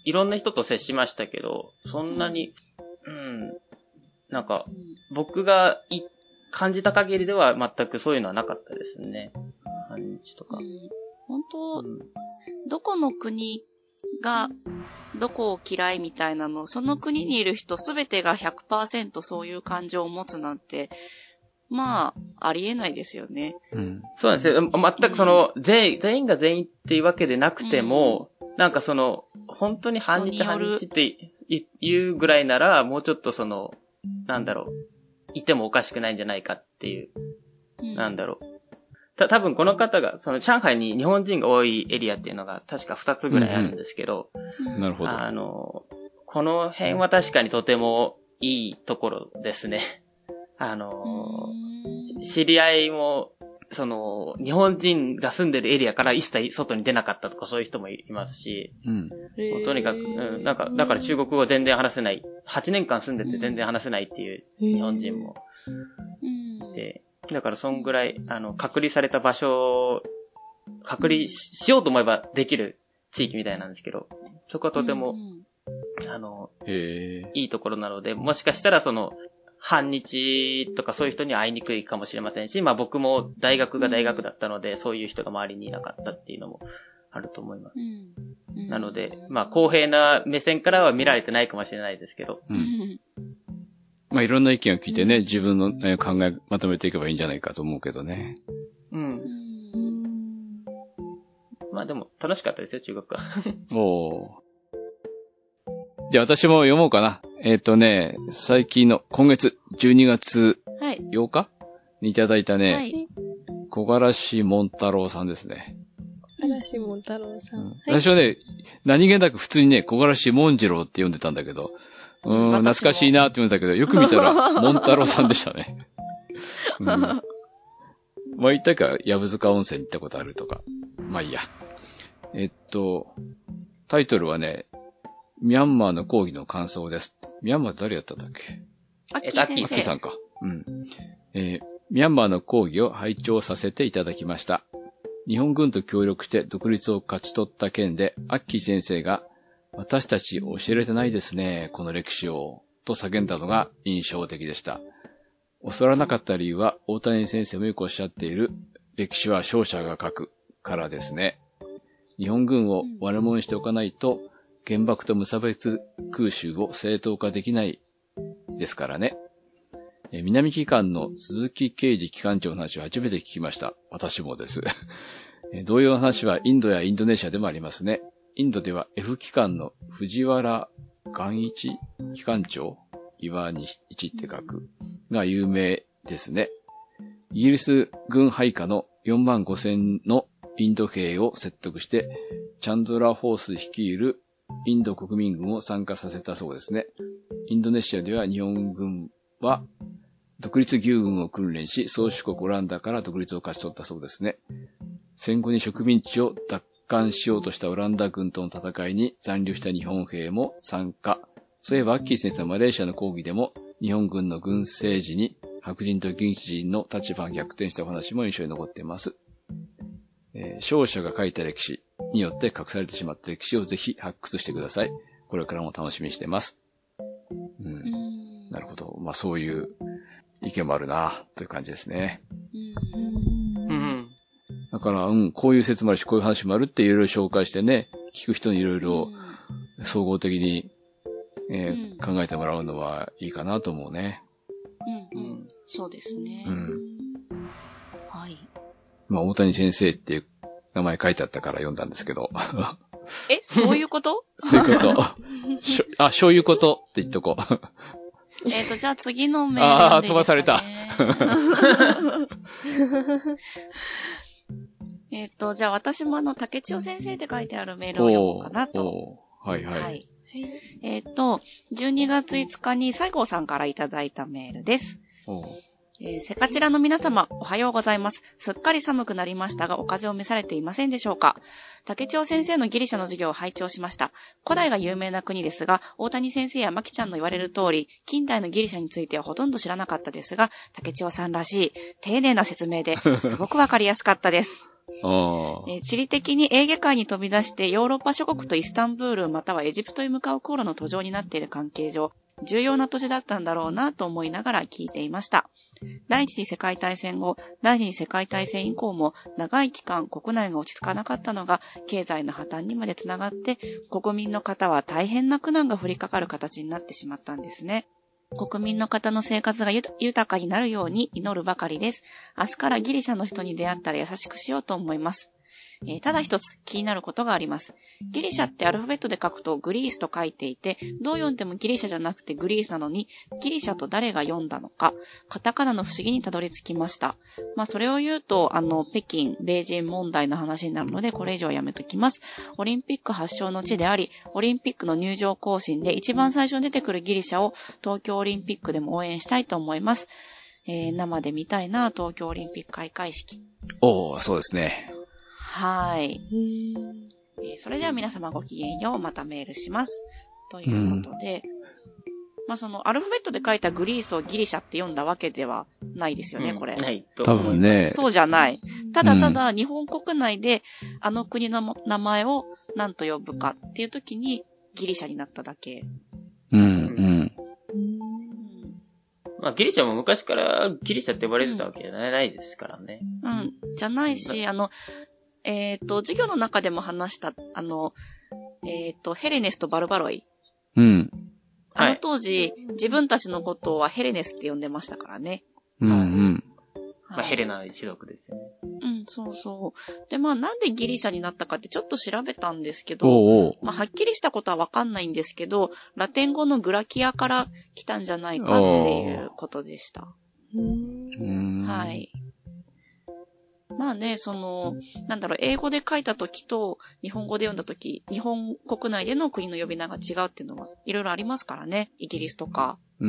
いろんな人と接しましたけど、そんなに、うん、なんか、僕がい感じた限りでは全くそういうのはなかったですね。感じとか。うん、 本当、うん、どこの国がどこを嫌いみたいなの、その国にいる人すべてが ひゃくパーセント そういう感情を持つなんて、まあ、ありえないですよね。 うん、そうなんですよ。全くその、うん、全員、全員が全員っていうわけでなくても、うん、なんかその、本当に半日半日って言うぐらいなら、もうちょっとその、なんだろう、いてもおかしくないんじゃないかっていう、うん、なんだろう。た、多分この方が、その上海に日本人が多いエリアっていうのが確かふたつぐらいあるんですけど、 うんうん、なるほど。 あの、この辺は確かにとてもいいところですね。あの、知り合いも、その、日本人が住んでるエリアから一切外に出なかったとかそういう人もいますし、うん、もうとにかく、うん、なんか、だから中国語全然話せない、はちねんかん住んでて全然話せないっていう日本人も、で、だからそんぐらい、あの、隔離された場所、隔離しようと思えばできる地域みたいなんですけど、そこはとても、あの、いいところなので、もしかしたらその、半日とかそういう人には会いにくいかもしれませんし、まあ僕も大学が大学だったので、そういう人が周りにいなかったっていうのもあると思います。うん、なので、まあ公平な目線からは見られてないかもしれないですけど。うん、 まあいろんな意見を聞いてね、自分の考えまとめていけばいいんじゃないかと思うけどね。 うん。まあでも楽しかったですよ、中国は。 おー。じゃあ私も読もうかな。えっ、ー、とね、最近の今月じゅうにがつようか、はい、にいただいたね、はい、小柄しもんたろうさんですね。 小柄しもんたろうさん。うんはい、 最初はね、何気なく普通にね、小柄しもんじろうって呼んでたんだけど、うーん、懐かしいなって言うんだけど、よく見たら、もんたろうさんでしたね。うん、まあ、一体か、やぶ塚温泉に行ったことあるとか。まあいいや。えっと、タイトルはね、ミャンマーの抗議の感想です。ミャンマー誰やったんだっけ？ アッキー先生。 アッキーさんか。うん。えー、ミャンマーの抗議を拝聴させていただきました。日本軍と協力して独立を勝ち取った件で、アッキー先生が、私たち教えれてないですね、この歴史を、と叫んだのが印象的でした。教わらなかった理由は、大谷先生もよくおっしゃっている、歴史は勝者が書くからですね。日本軍を悪者にしておかないと、原爆と無差別空襲を正当化できないですからね。え南機関の鈴木啓治機関長の話を初めて聞きました。私もです。同様の話はインドやインドネシアでもありますね。インドでは F 機関の藤原寛一機関長、岩に一って書くが有名ですね。イギリス軍配下のよんまんごせんのインド兵を説得して、チャンドラ・フォース率いるインド国民軍を参加させたそうですね。インドネシアでは日本軍は独立義勇軍を訓練し、宗主国オランダから独立を勝ち取ったそうですね。戦後に植民地を奪還しようとしたオランダ軍との戦いに残留した日本兵も参加。そういえばアッキー先生はマレーシアの抗議でも日本軍の軍政時に白人と現地人の立場が逆転したお話も印象に残っています。えー、勝者が書いた歴史によって隠されてしまった歴史をぜひ発掘してください。これからも楽しみにしています。うん、うんなるほど。まあそういう意見もあるなという感じですね。うん、だから、うん、こういう説もあるし、こういう話もあるっていろいろ紹介してね、聞く人にいろいろ総合的に、えーうん、考えてもらうのはいいかなと思うね。 うんうん、そうですね。うん。はい。 まあ大谷先生っていう名前書いてあったから読んだんですけど。 え、そういうことそういうこと。しょあ、そういうことって言っとこう。 えっと、じゃあ次のメール読んでいいですかね。ああ、飛ばされた。えっと、じゃあ私もあの、竹千代先生って書いてあるメールを読もうかなと。 はいはい。はい。 えっと、じゅうにがついつかに西郷さんからいただいたメールです。おえー、セカチラの皆様、おはようございます。すっかり寒くなりましたが、お風邪を召されていませんでしょうか。竹千代先生のギリシャの授業を拝聴しました。古代が有名な国ですが、大谷先生やマキちゃんの言われる通り、近代のギリシャについてはほとんど知らなかったですが、竹千代さんらしい、丁寧な説明ですごくわかりやすかったです。 えー、地理的にエーゲ海に飛び出してヨーロッパ諸国とイスタンブールまたはエジプトへ向かう航路の途上になっている関係上、重要な都市だったんだろうなと思いながら聞いていました。第一次世界大戦後、第二次世界大戦以降も長い期間国内が落ち着かなかったのが経済の破綻にまでつながって国民の方は大変な苦難が降りかかる形になってしまったんですね。国民の方の生活が豊かになるように祈るばかりです。明日からギリシャの人に出会ったら優しくしようと思います。えー、ただ一つ気になることがあります。ギリシャってアルファベットで書くとグリースと書いていて、どう読んでもギリシャじゃなくてグリースなのに、ギリシャと誰が読んだのか、カタカナの不思議にたどり着きました。まあそれを言うと、あの、北京、米人問題の話になるので、これ以上はやめときます。オリンピック発祥の地であり、オリンピックの入場行進で一番最初に出てくるギリシャを東京オリンピックでも応援したいと思います。えー、生で見たいな、東京オリンピック開会式。 おー、そうですね。 はい。えー、それでは皆様ごきげんよう、またメールします。ということで、うん、まあそのアルファベットで書いたグリースをギリシャって読んだわけではないですよね、うん、これ。 はい。 多分ね。 そうじゃない。ただただ日本国内であの国の名前を何と呼ぶかっていう時にギリシャになっただけ。 うん、うん。 まあ、ギリシャも昔からギリシャって呼ばれてたわけじゃないですからね。 うん。じゃないし、あの、えっ、ー、と、授業の中でも話した、あの、えっ、ー、と、ヘレネスとバルバロイ。 うん。 あの当時、はい、自分たちのことはヘレネスって呼んでましたからね。 うんうん。 はい、まあ、ヘレナ一族ですよね。 うん、そうそう。で、まあ、なんでギリシャになったかってちょっと調べたんですけど、 おうおう、 まあ、はっきりしたことはわかんないんですけど、ラテン語のグラキアから来たんじゃないかっていうことでした。 うーん、 はい。まあね、その、なんだろう、英語で書いたときと日本語で読んだとき、日本国内での国の呼び名が違うっていうのはいろいろありますからね。イギリスとか、 うん、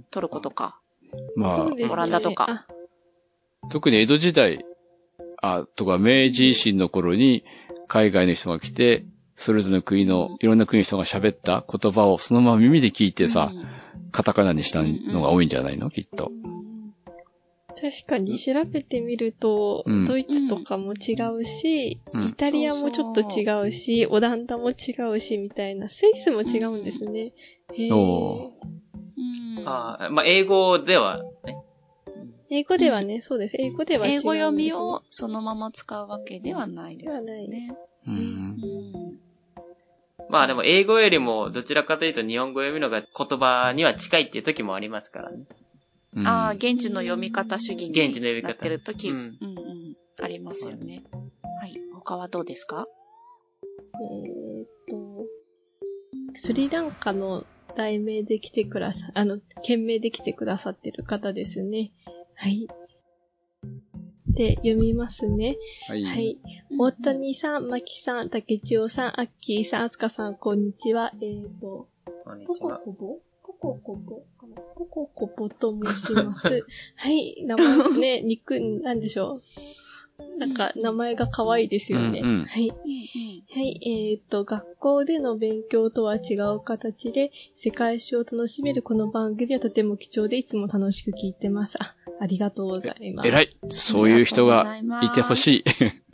トルコとか、 まあ、 オランダとか。 特に江戸時代、あ、とか明治維新の頃に海外の人が来て、それぞれの国の、いろんな国の人が喋った言葉をそのまま耳で聞いてさ、うん、カタカナにしたのが多いんじゃないの、うん、きっと。 確かに調べてみると、うん、ドイツとかも違うし、うん、イタリアもちょっと違うし、オランダも違うし、みたいな。スイスも違うんですね。うん、へー。 ああ、まあ、英語ではね。 英語ではね、そうです。英語では違うんです、ね。 英語読みをそのまま使うわけではないですね。 うん、 まあでも英語よりもどちらかというと日本語読みのが言葉には近いっていう時もありますからね。 うん、ああ、現地の読み方主義になってるとき、うん、うんうんありますよね。はい。他はどうですか？ えーっと、スリランカの題名で来てくださ、あの、件名で来てくださってる方ですね。はい。で、読みますね。 はい。 はい。大谷さん、マキさん、竹千代さん、アッキーさん、あつかさん、こんにちは。えーっと、ポココボポココボポココボと申します。はい。名前ね、肉、なんでしょう。なんか、名前が可愛いですよね。 うんうん、 はい。はい。えっと、学校での勉強とは違う形で、世界史を楽しめるこの番組はとても貴重で、いつも楽しく聞いてます。あ、ありがとうございます。 えらい。そういう人がいてほしい。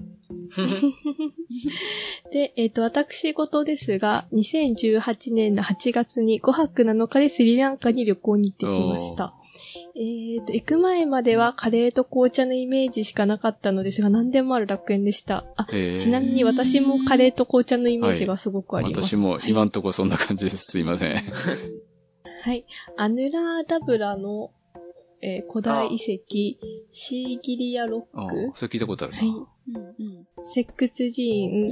で、えっと、私事ですが、にせんじゅうはちねんのはちがつにごはくなのかでスリランカに旅行に行ってきました。えっと、行く前まではカレーと紅茶のイメージしかなかったのですが、何でもある楽園でした。あ、ちなみに私もカレーと紅茶のイメージがすごくあります。 はい、私も今んとこそんな感じです。すいません。 はい。アヌラーダブラの、えー、古代遺跡、シーギリアロック。 それ聞いたことあるな。 はい。うんうん、石窟寺院、うんうん、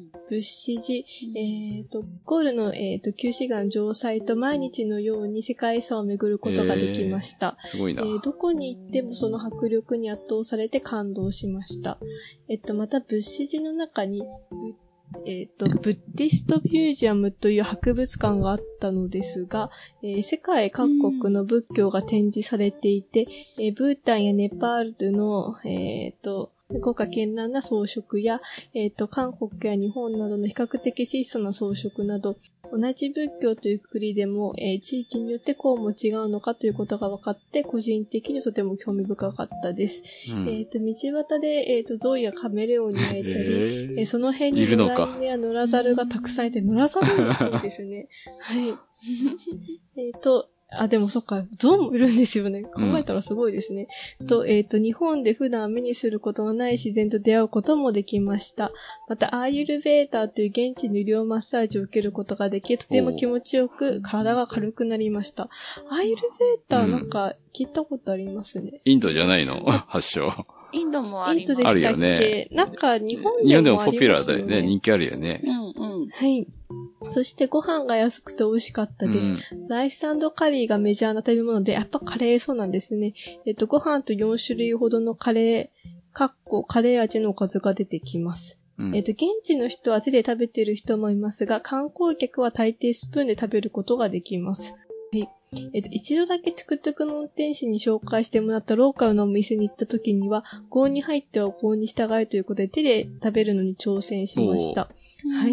仏師寺、えっ、ー、と、ゴールの、えっ、ー、と、旧志岩城塞と毎日のように世界遺産を巡ることができました。 すごいな、 えー。どこに行ってもその迫力に圧倒されて感動しました。えっと、また仏師寺の中に、えっと、ブッディストミュージアムという博物館があったのですが、えー、世界各国の仏教が展示されていて、えー、ブータンやネパールの、えっと、 豪華絢爛な装飾や、えっと、韓国や日本などの比較的質素な装飾など、同じ仏教というくくりでも、えー、地域によってこうも違うのかということが分かって、個人的にとても興味深かったです。うん、えっと、道端で、えっと、ゾウやカメレオンに会えたり、えーえー、その辺に野良犬や野良猿がたくさんいて、野良猿もそうですね。はい。えっと、あ、でもそっか、ゾウもいるんですよね。考えたらすごいですね。うん、と、えっと、日本で普段目にすることのない自然と出会うこともできました。また、アーユルベーターという現地の医療マッサージを受けることができ、とても気持ちよく、体が軽くなりました。アーユルベーターなんか聞いたことありますね。 インドじゃないの発祥。 インドもあります。 インドでしたっけ？あるよね。なんか日本でもありますよね。 日本でもポピュラーだよね。人気あるよね。 うんうん。はい。そしてご飯が安くて美味しかったです。うん、ライス&カリーがメジャーな食べ物で、やっぱカレーそうなんですね。えっと、ご飯とよん種類ほどのカレー、かっこカレー味のおかずが出てきます。うん、えっと、現地の人は手で食べている人もいますが、観光客は大抵スプーンで食べることができます。はい。えっと、一度だけトゥクトゥクの運転手に紹介してもらったローカルのお店に行った時には、郷に入っては郷に従えということで手で食べるのに挑戦しました。はい。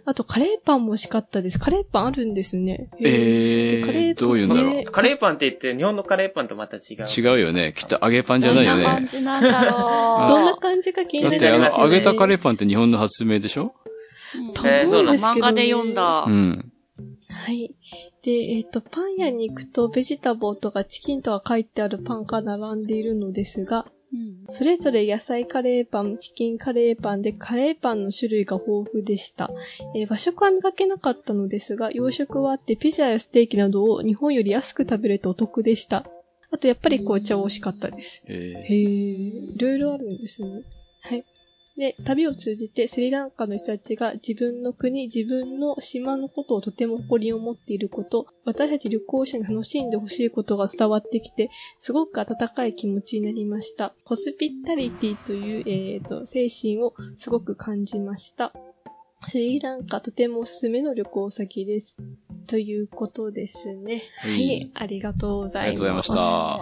あと、カレーパンも美味しかったです。カレーパンあるんですね。 えー、カレーパンどういうんだろう。 カレーパンって言って、日本のカレーパンとまた違う。 違うよね。きっと揚げパンじゃないよね。 どんな感じなんだろう。 どんな感じか気になりますね。 だってあの、揚げたカレーパンって日本の発明でしょ？ うん、えー、そうなんですけど、ね。 漫画で読んだ。 うん。 はい。で、えっと、パン屋に行くと、ベジタブルとかチキンとか書いてあるパンが並んでいるのですが、うん、それぞれ野菜カレーパン、チキンカレーパンでカレーパンの種類が豊富でした。えー、和食は見かけなかったのですが、洋食はあってピザやステーキなどを日本より安く食べれてお得でした。あとやっぱり紅茶は美味しかったです。へー。へー。いろいろあるんですね。はい。で、旅を通じてスリランカの人たちが自分の国、自分の島のことをとても誇りを持っていること、私たち旅行者に楽しんでほしいことが伝わってきて、すごく温かい気持ちになりました。ホスピタリティという、えーと、精神をすごく感じました。スリランカとてもおすすめの旅行先です。ということですね。はい、はい、ありがとうございます。 ありがとうございました。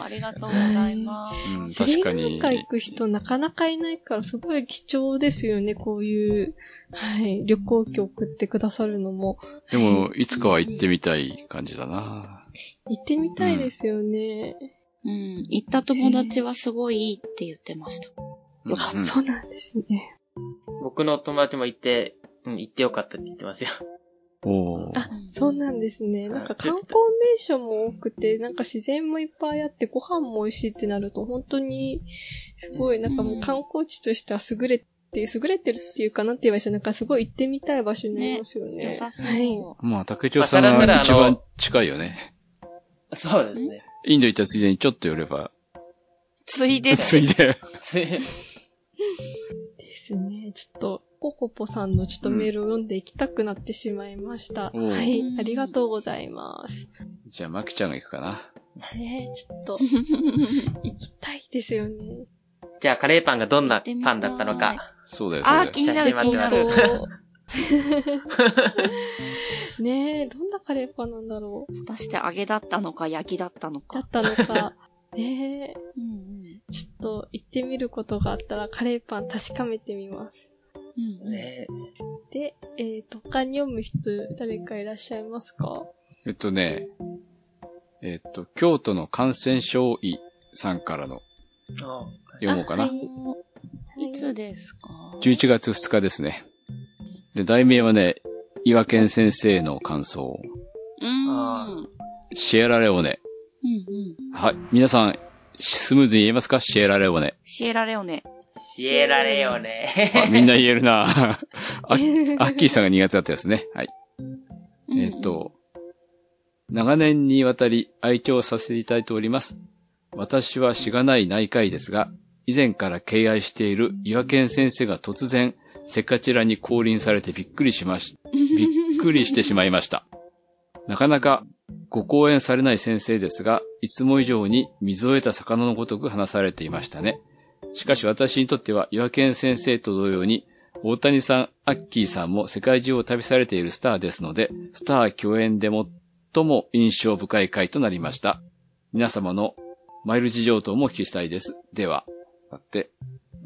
ありがとうございます。 うん、確かに。 スリランカ行く人なかなかいないからすごい貴重ですよね、こういう、はい、旅行記送ってくださるのも。 でも、いつかは行ってみたい感じだな。 行ってみたいですよね。 うん、うん、行った友達はすごいいいって言ってました。 よかった。そうなんですね。 僕の友達も行って、うん、行ってよかったって言ってますよ。 おあ、そうなんですね。なんか観光名所も多くて、なんか自然もいっぱいあって、ご飯も美味しいってなると、本当に、すごい、なんかもう観光地としては優れて、優れてるっていうかなって言いましょう。なんかすごい行ってみたい場所になりますよね。ね、 良さそう。 はい。 まあ、竹長さんが一番近いよね。 そうですね。 インド行ったついでにちょっと寄れば。 ついでついで。 ですね。ちょっと、ポコポさんのちょっとメールを読んでいきたくなってしまいました。うん、はい。ありがとうございます。 じゃあ、マキちゃんが行くかな。 ねえ、ちょっと、行きたいですよね。 じゃあ、カレーパンがどんなパンだったのか。 そうだよ、そうだよ。 あ、気になる、気になる。 ねえ、どんなカレーパンなんだろう。 果たして揚げだったのか、焼きだったのか。 だったのか。ねえ、うんうん。ちょっと行ってみることがあったらカレーパン確かめてみます。 うんうん、 ねで、えっ、ー、と、他に読む人誰かいらっしゃいますか？ えっとね、えっと、京都の感染症医さんからの読もうかな。 はい、いつですか？ じゅういちがつふつかですね。で、題名はね、岩健先生の感想。 うーん。 シエラレオネ。 うんうん、 はい。皆さん、スムーズに言えますか？シエラレオネ。 シエラレオネ。 シエラレオネ。 あ、みんな言えるな。あアッキーさんが苦手だったですね。はい。うんうん、えっと、長年にわたり愛聴させていただいております。私はしがない内科医ですが、以前から敬愛している岩健先生が突然、せっかちらに降臨されてびっくりしまし、びっくりしてしまいました。なかなかご講演されない先生ですが、いつも以上に水を得た魚のごとく話されていましたね。しかし私にとっては岩健先生と同様に、大谷さん、アッキーさんも世界中を旅されているスターですので、スター共演で最も印象深い回となりました。皆様のマイル事情等もお聞きしたいです。では、だって、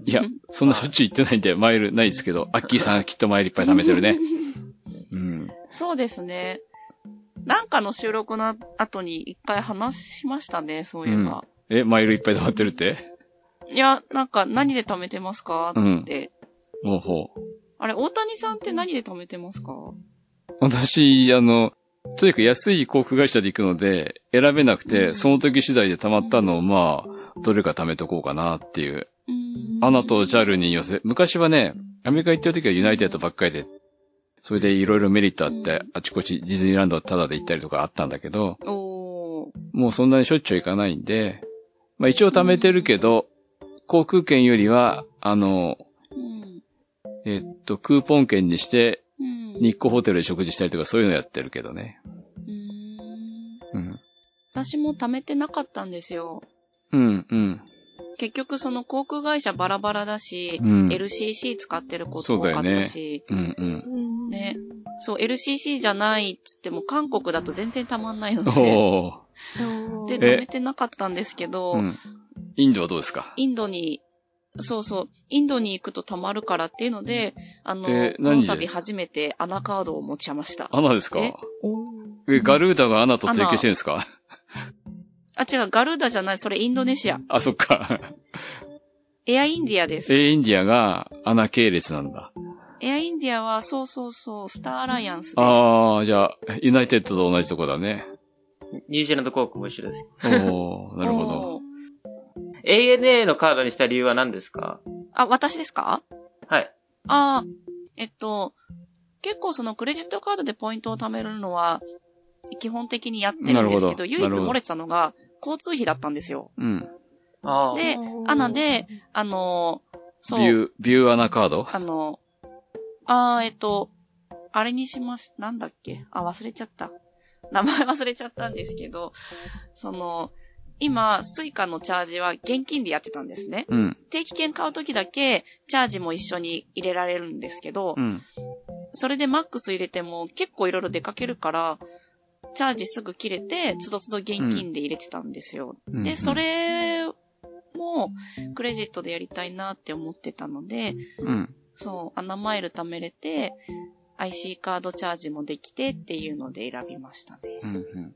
いや、そんなしょっちゅう行ってないんで、マイルないですけど、アッキーさんきっとマイルいっぱい貯めてるね。うん。 そうですね。なんかの収録の後に一回話しましたね、そういえば。 うん、え、マイルいっぱい貯まってるって？ いや、なんか何で貯めてますかって言って。 うん。ほうほう。 あれ、大谷さんって何で貯めてますか？ 私、あの、とにかく安い航空会社で行くので、選べなくて、うん、その時次第で貯まったのを、まあ、どれか貯めとこうかなっていう。うん、アナと ジャル に寄せ、昔はね、アメリカ行ってる時はユナイテッドばっかりで、それでいろいろメリットあって、あちこちディズニーランドタダで行ったりとかあったんだけど、おもうそんなにしょっちゅう行かないんで、まあ一応貯めてるけど、航空券よりは、あの、うん、えっと、クーポン券にして、日光ホテルで食事したりとかそういうのやってるけどね。うーんうん、私も貯めてなかったんですよ。 うん、うん。 結局その航空会社バラバラだし、うん、エルシーシー 使ってること多かったし。そうだよね。うんうん。ね。そう、エルシーシー じゃないっつっても韓国だと全然たまんないので。おで、貯めてなかったんですけど、うん、 インドはどうですか？ インドに、そうそう、インドに行くとたまるからっていうので、あの、この度初めてアナカードを持ちました。 アナですか？ええ、ガルーダがアナと提携してるんですか？ あ、違う、ガルーダじゃない、それインドネシア。 あ、そっか。 エアインディアです。 エアインディアがアナ系列なんだ。 エアインディアは、そうそうそう、スターアライアンスで。 ああ、じゃあ、ユナイテッドと同じとこだね。 ニュージーランド航空も一緒です。 おー、なるほど。 エーエヌエー のカードにした理由は何ですか？ あ、私ですか？ はい。 ああ、えっと、結構そのクレジットカードでポイントを貯めるのは、基本的にやってるんですけど、唯一漏れてたのが交通費だったんですよ。うん。あで、アナで、あの、そう。 ビュー、ビューアナカード？ あの、あー、えっと、あれにします。なんだっけ？あ、忘れちゃった。名前忘れちゃったんですけど、その、今、スイカのチャージは現金でやってたんですね。うん。定期券買うときだけ、チャージも一緒に入れられるんですけど、うん。それでマックス入れても結構いろいろ出かけるから、チャージすぐ切れて、つどつど現金で入れてたんですよ。うん、で、それも、クレジットでやりたいなって思ってたので、うん、そう、アナマイル貯めれて、アイシー カードチャージもできてっていうので選びましたね。うんうん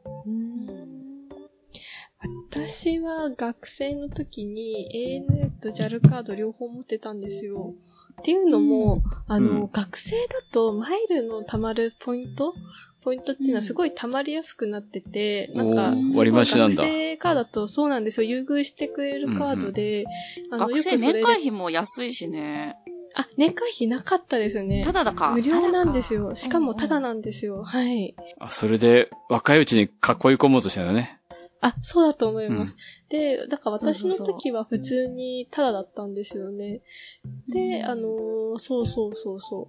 私は学生の時に エーエヌエー と ジャル カード両方持ってたんですよ。っていうのも、うん、あの、うん、学生だとマイルの貯まるポイントポイントっていうのはすごい貯まりやすくなってて、うん、なんか、 割増なんだ。 学生カードだとそうなんですよ。優遇してくれるカードで、 うんうん、あの学生年会費も安いしね。 あ、年会費なかったですね。 ただだか。 無料なんですよ。しかもただなんですよ。うんうん、はい。 あ、それで若いうちに囲い込もうとしたよね。 あ、そうだと思います。うん、で、だから私の時は普通にタダだったんですよね。で、あのー、そうそうそうそう。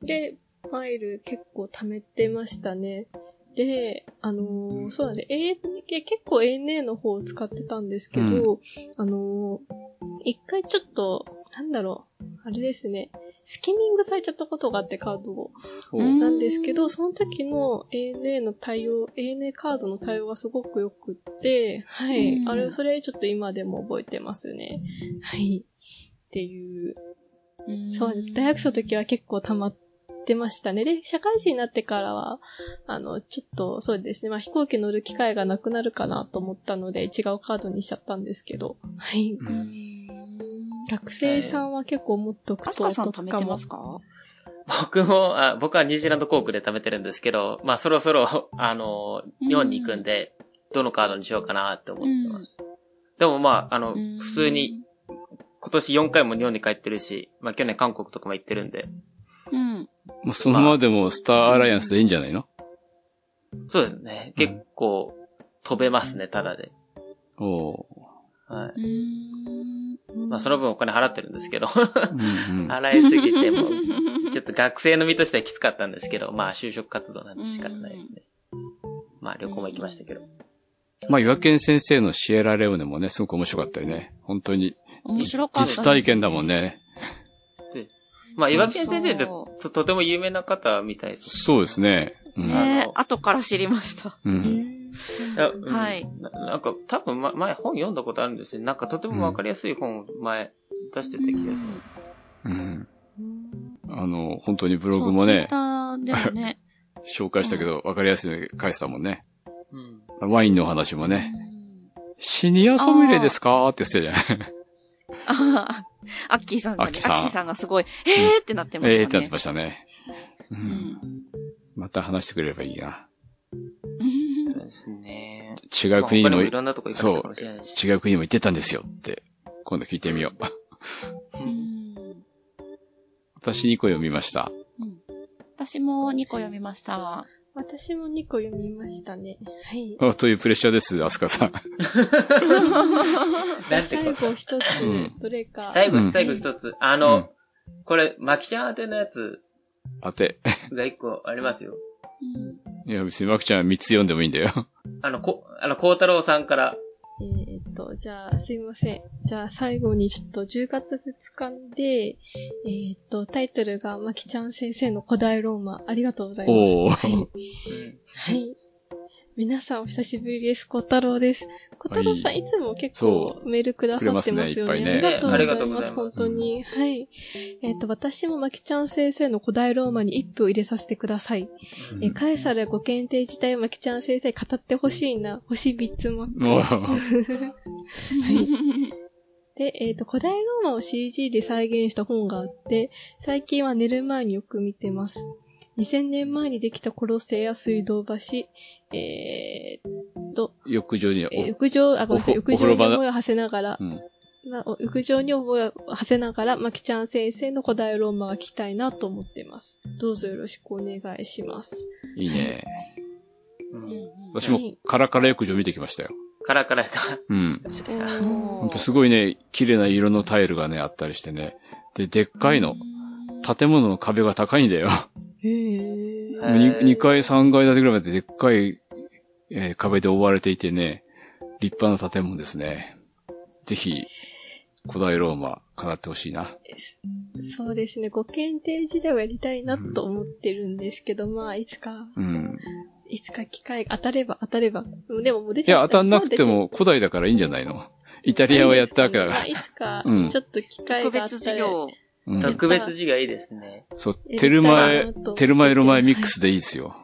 で、マイル結構貯めてましたね。で、あのー、そうだね、エーエヌエー、結構 エーエヌエー の方を使ってたんですけど、うん、あのー、一回ちょっと、なんだろう、あれですね、スキミングされちゃったことがあってカードを。なんですけど、その時の エーエヌエー の対応、エーエヌエー カードの対応がすごく良くって、はい。あれ、それちょっと今でも覚えてますね。はい。っていう。そう、大学生の時は結構溜まってましたね。で、社会人になってからは、あの、ちょっと、そうですね。まあ、飛行機乗る機会がなくなるかなと思ったので、違うカードにしちゃったんですけど。はい。学生さんは結構持っとくと、 アスカさん貯めてますか？ 僕もあ、僕はニュージーランド航空で貯めてるんですけど、まあそろそろ、あの、日本に行くんで、どのカードにしようかなって思ってます。でもまあ、あの、普通に、今年よんかいも日本に帰ってるし、まあ去年韓国とかも行ってるんで。 うん。まあそのままでもスターアライアンスでいいんじゃないの？ そうですね。結構、飛べますね、ただで。 おー。 はい。まあその分お金払ってるんですけど、うんうん、払いすぎても、ちょっと学生の身としてはきつかったんですけど、まあ就職活動なんで仕方ないですね。まあ旅行も行きましたけど。 まあ岩見先生のシエラレオネもね、すごく面白かったよね。本当に。面白かった、ね。実体験だもんね。 でまあ岩見先生って と, とても有名な方みたいです。 そうですね。 うん、ね後から知りました。うん。 はいな。なんか多分前本読んだことあるんですよ。なんかとてもわかりやすい本を前出してた気がする。 うん。あの、本当にブログもね、 でもね紹介したけど、わかりやすいように書いてたもんね。うん、ワインの話もね。シニアソムリエですかって言ってたじゃん。 ああ、アッキーさんがね、アッキーさん、アッキーさんがすごい、えーってなってましたね。えーってなってましたね。うん。うん、また話してくれればいいな。 そうですね。 違う国にも、 いろんなとこ行ったかもしれないし。 違う国にも行ってたんですよって、今度聞いてみよう。うん、私にこ読みました。 うん、私もにこ読みました。 私もにこ読みましたね。はい。 あ、というプレッシャーです、アスカさん。 最後一つ、どれか。 最後、最後一つ。あの、うん、これ、マキちゃん宛てのやつ。 当て。 が一個ありますよ。 いや、別にマキちゃんは三つ読んでもいいんだよ。 あの、こ、あの、コウタロウさんから。 えー、っと、じゃあ、すいません。じゃあ、最後にちょっとじゅうがつふつかで、えー、っと、タイトルが、まきちゃん先生の古代ローマ、ありがとうございます。おー。はい。はい。皆さんお久しぶりです。小太郎です。小太郎さん、はい、いつも結構メールくださってますよね。ね、ありがとうございます。ね、ます本当に。はい。えっ、ー、と、私もまきちゃん先生の古代ローマに一票入れさせてください。うん、えカエサルご検定自体をまきちゃん先生語ってほしいな。星みっつも。はい。で、えっ、ー、と、古代ローマを シージー で再現した本があって、最近は寝る前によく見てます。にせんねんまえにできたコロセや水道橋、えー、と、 浴場に、 えー、浴場、あ、ごめんなさい、浴場に思いを馳せながら、うん、浴場に思いを馳せながら、まきちゃん先生の古代ローマが聞きたいなと思っています。どうぞよろしくお願いします。 いいね。うん、私もカラカラ浴場見てきましたよ。 カラカラか。 うん。ほんとすごいね、綺麗な色のタイルがね、あったりしてね。で、でっかいの。建物の壁が高いんだよ。へー。にかい、さんがい建てぐらいまででっかい、えー、壁で覆われていてね、立派な建物ですね。ぜひ、古代ローマ、語ってほしいな。 そうですね。ご検定時代をやりたいなと思ってるんですけど、うん、まあ、いつか、うん、いつか機会が当たれば当たれば。でももう出ちゃった。 いや、当たんなくても古代だからいいんじゃないの？イタリアはやったわけだから。 いいか、ちょっと機会があったら。 うん、特別授業いいですね。 そう、テルマエ、テルマエロマエミックスでいいですよ。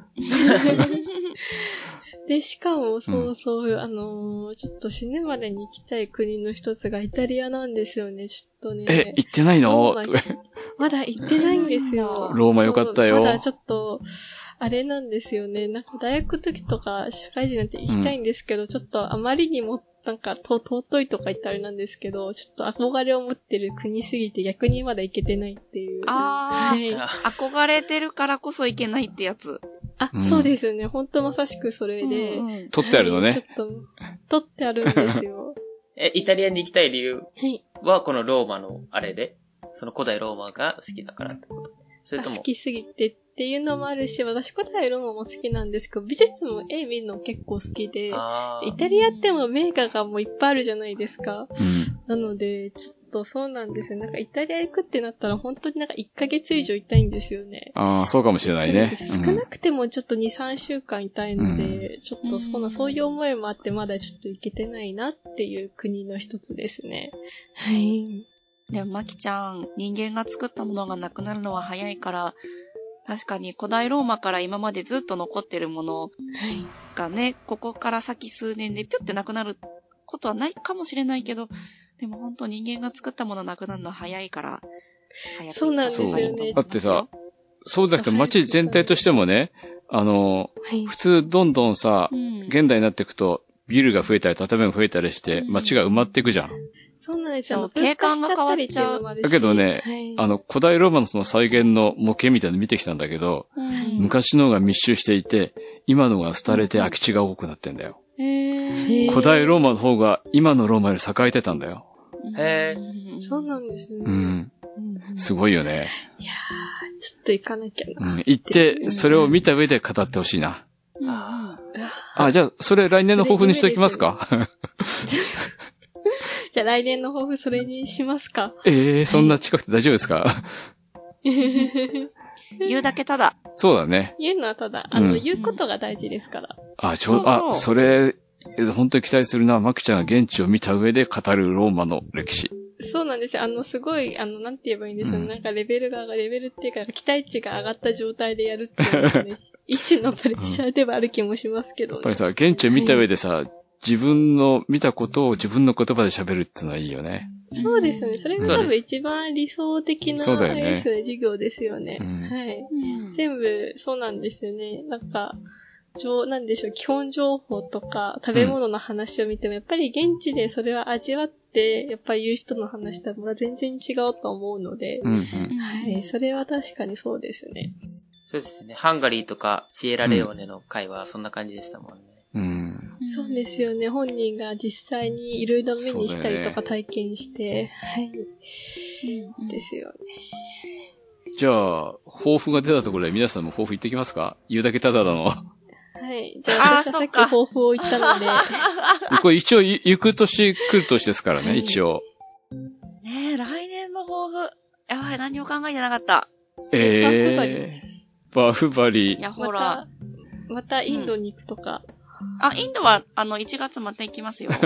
で、しかも、そうそう、うん、あのー、ちょっと死ぬまでに行きたい国の一つがイタリアなんですよね、ちょっとね。 え、行ってないの？ まだ行ってないんですよ。 ローマよかったよ。 まだちょっと、あれなんですよね。なんか大学の時とか社会人なんて行きたいんですけど、うん、ちょっとあまりにもなんかと尊いとか言ったらあれなんですけど、ちょっと憧れを持ってる国すぎて逆にまだ行けてないっていう。 ああ、はい、憧れてるからこそ行けないってやつ。 あ、うん、そうですよね。ほんとまさしくそれで。うんうん、 撮ってあるのね。 ちょっと、撮ってあるんですよ。 え、イタリアに行きたい理由はこのローマのあれで、その古代ローマが好きだからってこと？それとも好きすぎてっていうのもあるし、私古代ローマも好きなんですけど、美術も絵見るの結構好きで、イタリアっても名画がもういっぱいあるじゃないですか。うん、なので、ちょっとそうなんですよ。なんかイタリア行くってなったら本当になんかいっかげつ以上いたいんですよね。 ああ、そうかもしれないね。 少なくてもちょっとに、さんしゅうかんいたいので、うん、ちょっとそんな、そういう思いもあってまだちょっと行けてないなっていう国の一つですね。はい。 でも、まきちゃん、人間が作ったものがなくなるのは早いから、確かに古代ローマから今までずっと残ってるものがね、はい、ここから先数年でピュってなくなることはないかもしれないけど、でも本当人間が作ったものなくなるのは早いから、 早くそうなんですよね。 だってさ、そうじゃなくて街全体としてもね、あの、はい、普通どんどんさ、うん、現代になっていくとビルが増えたり建物が増えたりして街が埋まっていくじゃん。うんそうなんですよ。 景観が変わっちゃう。 だけどね、はい、あの、古代ローマのその再現の模型みたいなの見てきたんだけど、うん、昔のが密集していて、今のが廃れて空き地が多くなってんだよ。へ古代ローマの方が今のローマより栄えてたんだよ。 へー。そうなんですね。 うん。すごいよね。 いやー、ちょっと行かなきゃな。 うん。行って、それを見た上で語ってほしいな。うん、あ, あ、じゃあ、それ来年の抱負にしておきますか？ じゃあ来年の抱負それにしますか？ ええー、そんな近くて大丈夫ですか？ 言うだけただ。 そうだね。 言うのはただ、あの、うん、言うことが大事ですから。 あ、ちょうど、あ、それ、本当に期待するな。マキちゃんが現地を見た上で語るローマの歴史。 そうなんですよ。あの、すごい、あの、なんて言えばいいんでしょう。うん、なんかレベルが、レベルっていうか、期待値が上がった状態でやるっていうのはね、一種のプレッシャーではある気もしますけど、ね、 やっぱりさ、現地を見た上でさ、はい、自分の見たことを自分の言葉で喋るっていうのはいいよね。 そうですよね。それが多分一番理想的な、 そうだよね。 ですよね、授業ですよね。うん、はい、うん。全部、そうなんですよね。なんか、なんでしょう、基本情報とか食べ物の話を見ても、うん、やっぱり現地でそれを味わって、やっぱり言う人の話とはまた全然違うと思うので、うんうん、はい、それは確かにそうですね。 そうですね。ハンガリーとかシエラレオネの会はそんな感じでしたもんね。 うん、 そうですよね。本人が実際にいろいろ目にしたりとか体験して、ね、はい、うん。ですよね。 じゃあ、抱負が出たところで皆さんも抱負言ってきますか？言うだけただの。 はい。じゃあ、私はさっき抱負を言ったので。 これ一応、行く年来る年ですからね、はい、一応。 ねえ、来年の抱負。やばい、何も考えてなかった。 ええー。バフバリ。 いや、ほら。 また、またインドに行くとか。 うん、あ、インドは、あの、いちがつまた行きますよ。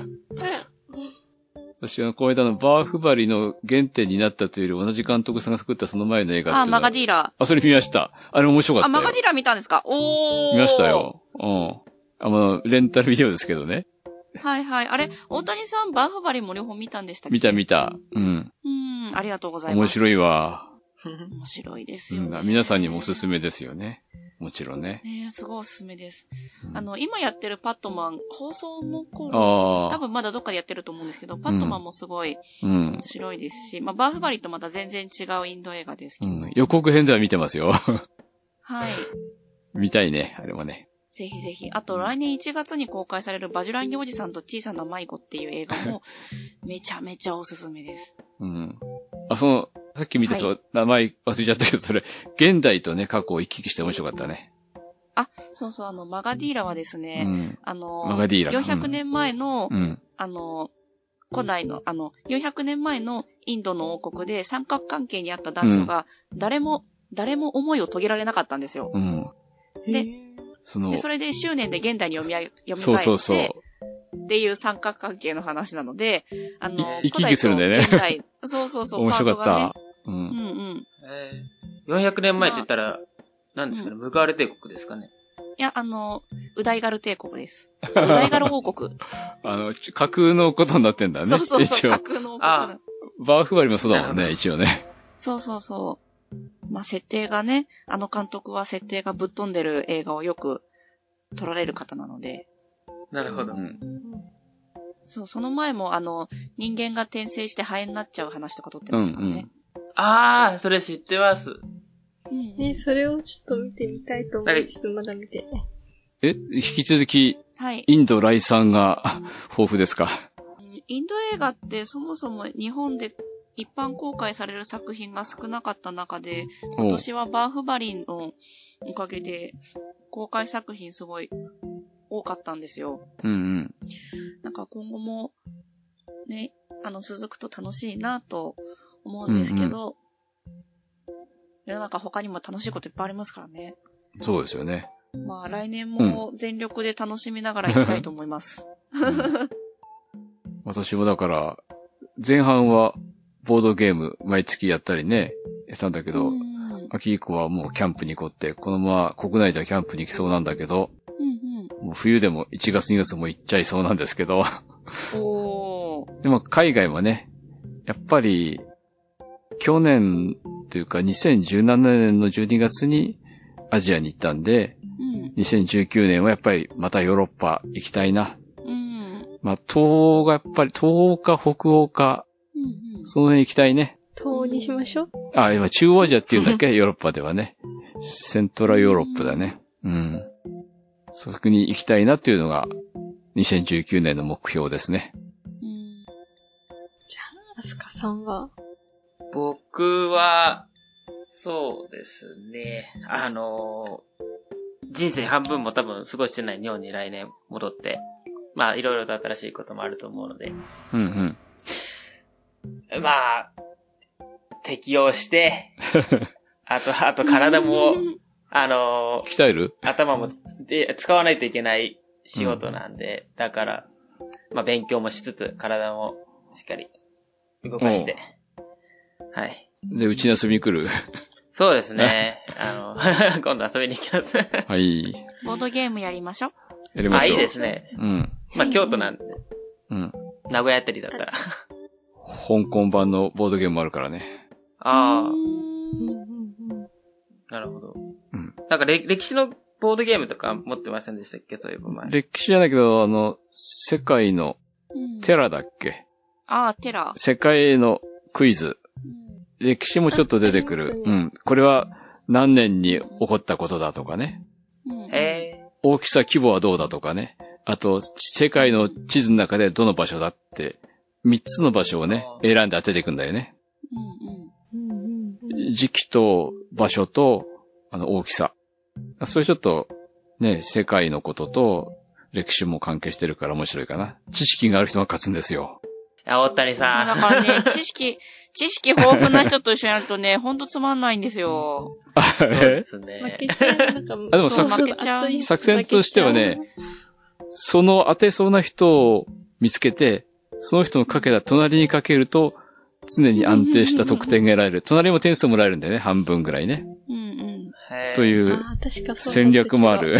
私はこの間のバーフバリの原点になったというより同じ監督さんが作ったその前の映画っていうのは。 あ、マガディーラ。 あ、それ見ました。あれ面白かったよ。 あ、マガディーラ見たんですか？おー。 見ましたよ。うん。あの、レンタルビデオですけどね。 はいはい。あれ、大谷さん、バーフバリも両方見たんでしたっけ？ 見た見た。うん。 うん、ありがとうございます。 面白いわ。 面白いですよね、 うん。皆さんにもおすすめですよね。もちろんね。 ねえ、すごいおすすめです。うん、あの、今やってるパットマン、放送の頃、多分まだどっかでやってると思うんですけど、パットマンもすごい面白いですし、うん、まあ、バーフバリとまた全然違うインド映画ですけど。うん、 予告編では見てますよ。 はい。 見たいね、あれもね。 ぜひぜひ。あと、来年いちがつに公開されるバジュランギおじさんと小さな迷子っていう映画も、めちゃめちゃおすすめです。 うん。あ、その、さっき見た、はい、そう、名前忘れちゃったけど、それ、現代とね、過去を行き来して面白かったね。 あ、そうそう、あの、マガディーラはですね、うん、あの、 マガディーラよんひゃくねんまえの、 うん、 あの、古代の、あの、よんひゃくねんまえのインドの王国で三角関係にあった男女が、誰も、うん、誰も思いを遂げられなかったんですよ。 うん、 で、そので、それで執念で現代に読み上げ、読み返して、 そうそうそうっていう三角関係の話なので、あの、 生き生きするんだよね。 現代、そうそうそう、 面白かった。ね、 うん、うんうんえー。よんひゃくねんまえって言ったら、何ですかね、ムガール帝国ですかね。 いや、あの、ウダイガル帝国です。ウダイガル王国。 あの、架空のことになってんだね。 そうそうそう、 一応架空の王国だ。 バーフバリもそうだもんね、一応ね。 そうそうそう。まあ、設定がね、あの監督は設定がぶっ飛んでる映画をよく撮られる方なので。 なるほど。 うん、 そう、その前もあの、人間が転生してハエになっちゃう話とか撮ってましたからね。うんうん、 あー、それ知ってます。 うんね、それをちょっと見てみたいと思いつつ、まだ見て。 え、引き続き、 はい、 インド来産が豊富ですか？ インド映画ってそもそも日本で一般公開される作品が少なかった中で、今年はバーフバリンのおかげで公開作品すごい多かったんですよ。 うんうん。 なんか今後もね、あの続くと楽しいなと思うんですけど、うんうん、世の中他にも楽しいこといっぱいありますからね。 そうですよね。 まあ来年も全力で楽しみながら行きたいと思います。うん、 私もだから前半はボードゲーム毎月やったりね、したんだけど、秋以降はもうキャンプに行こうって、このまま国内ではキャンプに行きそうなんだけど、 うんうん、 もう冬でもいちがつにがつも行っちゃいそうなんですけど。 おー。 でも海外もね、やっぱり去年というかにせんじゅうななねんのじゅうにがつにアジアに行ったんで、うん、にせんじゅうきゅうねんはやっぱりまたヨーロッパ行きたいな。 うん、 まあ東欧がやっぱり東欧か北欧か、うんうん、その辺行きたいね。 東欧にしましょう。 あ、今中央アジアっていうんだっけヨーロッパではね。セントラヨーロッパだね。うん。そこに行きたいなっていうのがにせんじゅうきゅうねんの目標ですね。 うん、じゃあ、アスカさんは？ 僕は、そうですね。あの、人生半分も多分過ごしてない日本に来年戻って、まあいろいろと新しいこともあると思うので。 うんうん。まあ、適応して、あと、あと体も、あの、 鍛える？ 頭もで使わないといけない仕事なんで、うん、だから、まあ勉強もしつつ、体もしっかり動かして。はい。 で、うちに遊びに来る？ そうですね。あの、今度遊びに行きます。 はい。 ボードゲームやりましょう。 やりましょう。 あ、いいですね。うん。まあ、京都なんで。うん。名古屋あたりだったら。 香港版のボードゲームもあるからね。 ああ。なるほど。うん。なんか歴史のボードゲームとか持ってませんでしたっけ？そういえば前。 歴史じゃないけど、あの、世界のテラだっけ？ うん、ああ、テラ。 世界のクイズ。うん、歴史もちょっと出てくる。うん。これは何年に起こったことだとかね。うん、えー、大きさ規模はどうだとかね。あと、世界の地図の中でどの場所だって、三つの場所をね、選んで当てていくんだよね。うんうん、時期と場所と、あの、大きさ。それちょっと、ね、世界のことと歴史も関係してるから面白いかな。知識がある人が勝つんですよ。 いや、大谷さん。 だからね、知識、知識豊富な人と一緒にやるとね、ほんとつまんないんですよ。 そうですね。 負けちゃう。なんか、 あ、でも作戦、作戦としてはね、その当てそうな人を見つけて、その人のかけた隣にかけると、常に安定した得点が得られる。隣も点数もらえるんだよね、半分ぐらいね。うんうん、という戦略もある。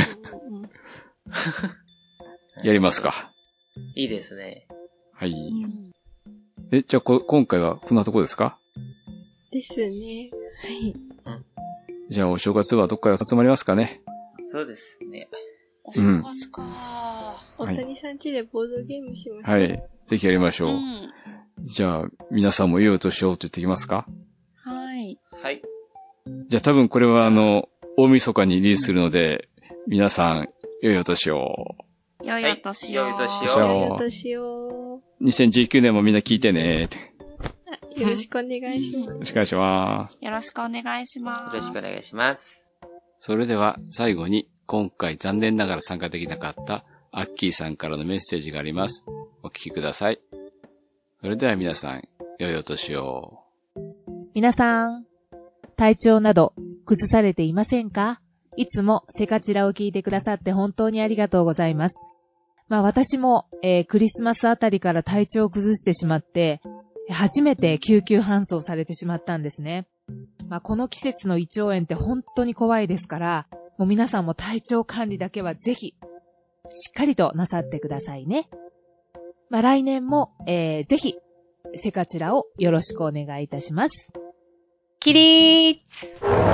やりますか。 いいですね。 はい。え、じゃあこ、今回はこんなとこですか？ ですね。はい。 じゃあお正月はどっかで集まりますかね？ そうですね。 お正月か、 うん。大谷さん家でボードゲームしましょう。はい。ぜひやりましょう。うん、じゃあ、皆さんも良いお年をと言ってきますか？ はい。 はい。 じゃあ多分これはあの、大晦日にリリースするので、皆さん、良いお年を。 良いお年を。 良いお年を。 良いお年を。 にせんじゅうきゅうねんもみんな聞いてね。 よろしくお願いします。 よろしくお願いします。 よろしくお願いします。 よろしくお願いします。 それでは最後に今回残念ながら参加できなかったアッキーさんからのメッセージがあります。お聞きください。それでは皆さん、良いお年を。 皆さん、体調など崩されていませんか？いつもセカチラを聞いてくださって本当にありがとうございます。まあ私も、えー、クリスマスあたりから体調を崩してしまって、初めて救急搬送されてしまったんですね。まあこの季節の胃腸炎って本当に怖いですから、もう皆さんも体調管理だけはぜひ、しっかりとなさってくださいね。まあ来年も、えー、ぜひ、セカチラをよろしくお願いいたします。起立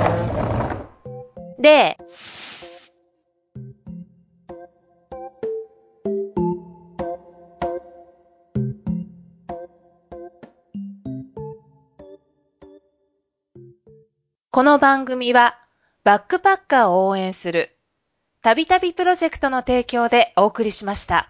で、この番組はバックパッカーを応援するたびたびプロジェクトの提供でお送りしました。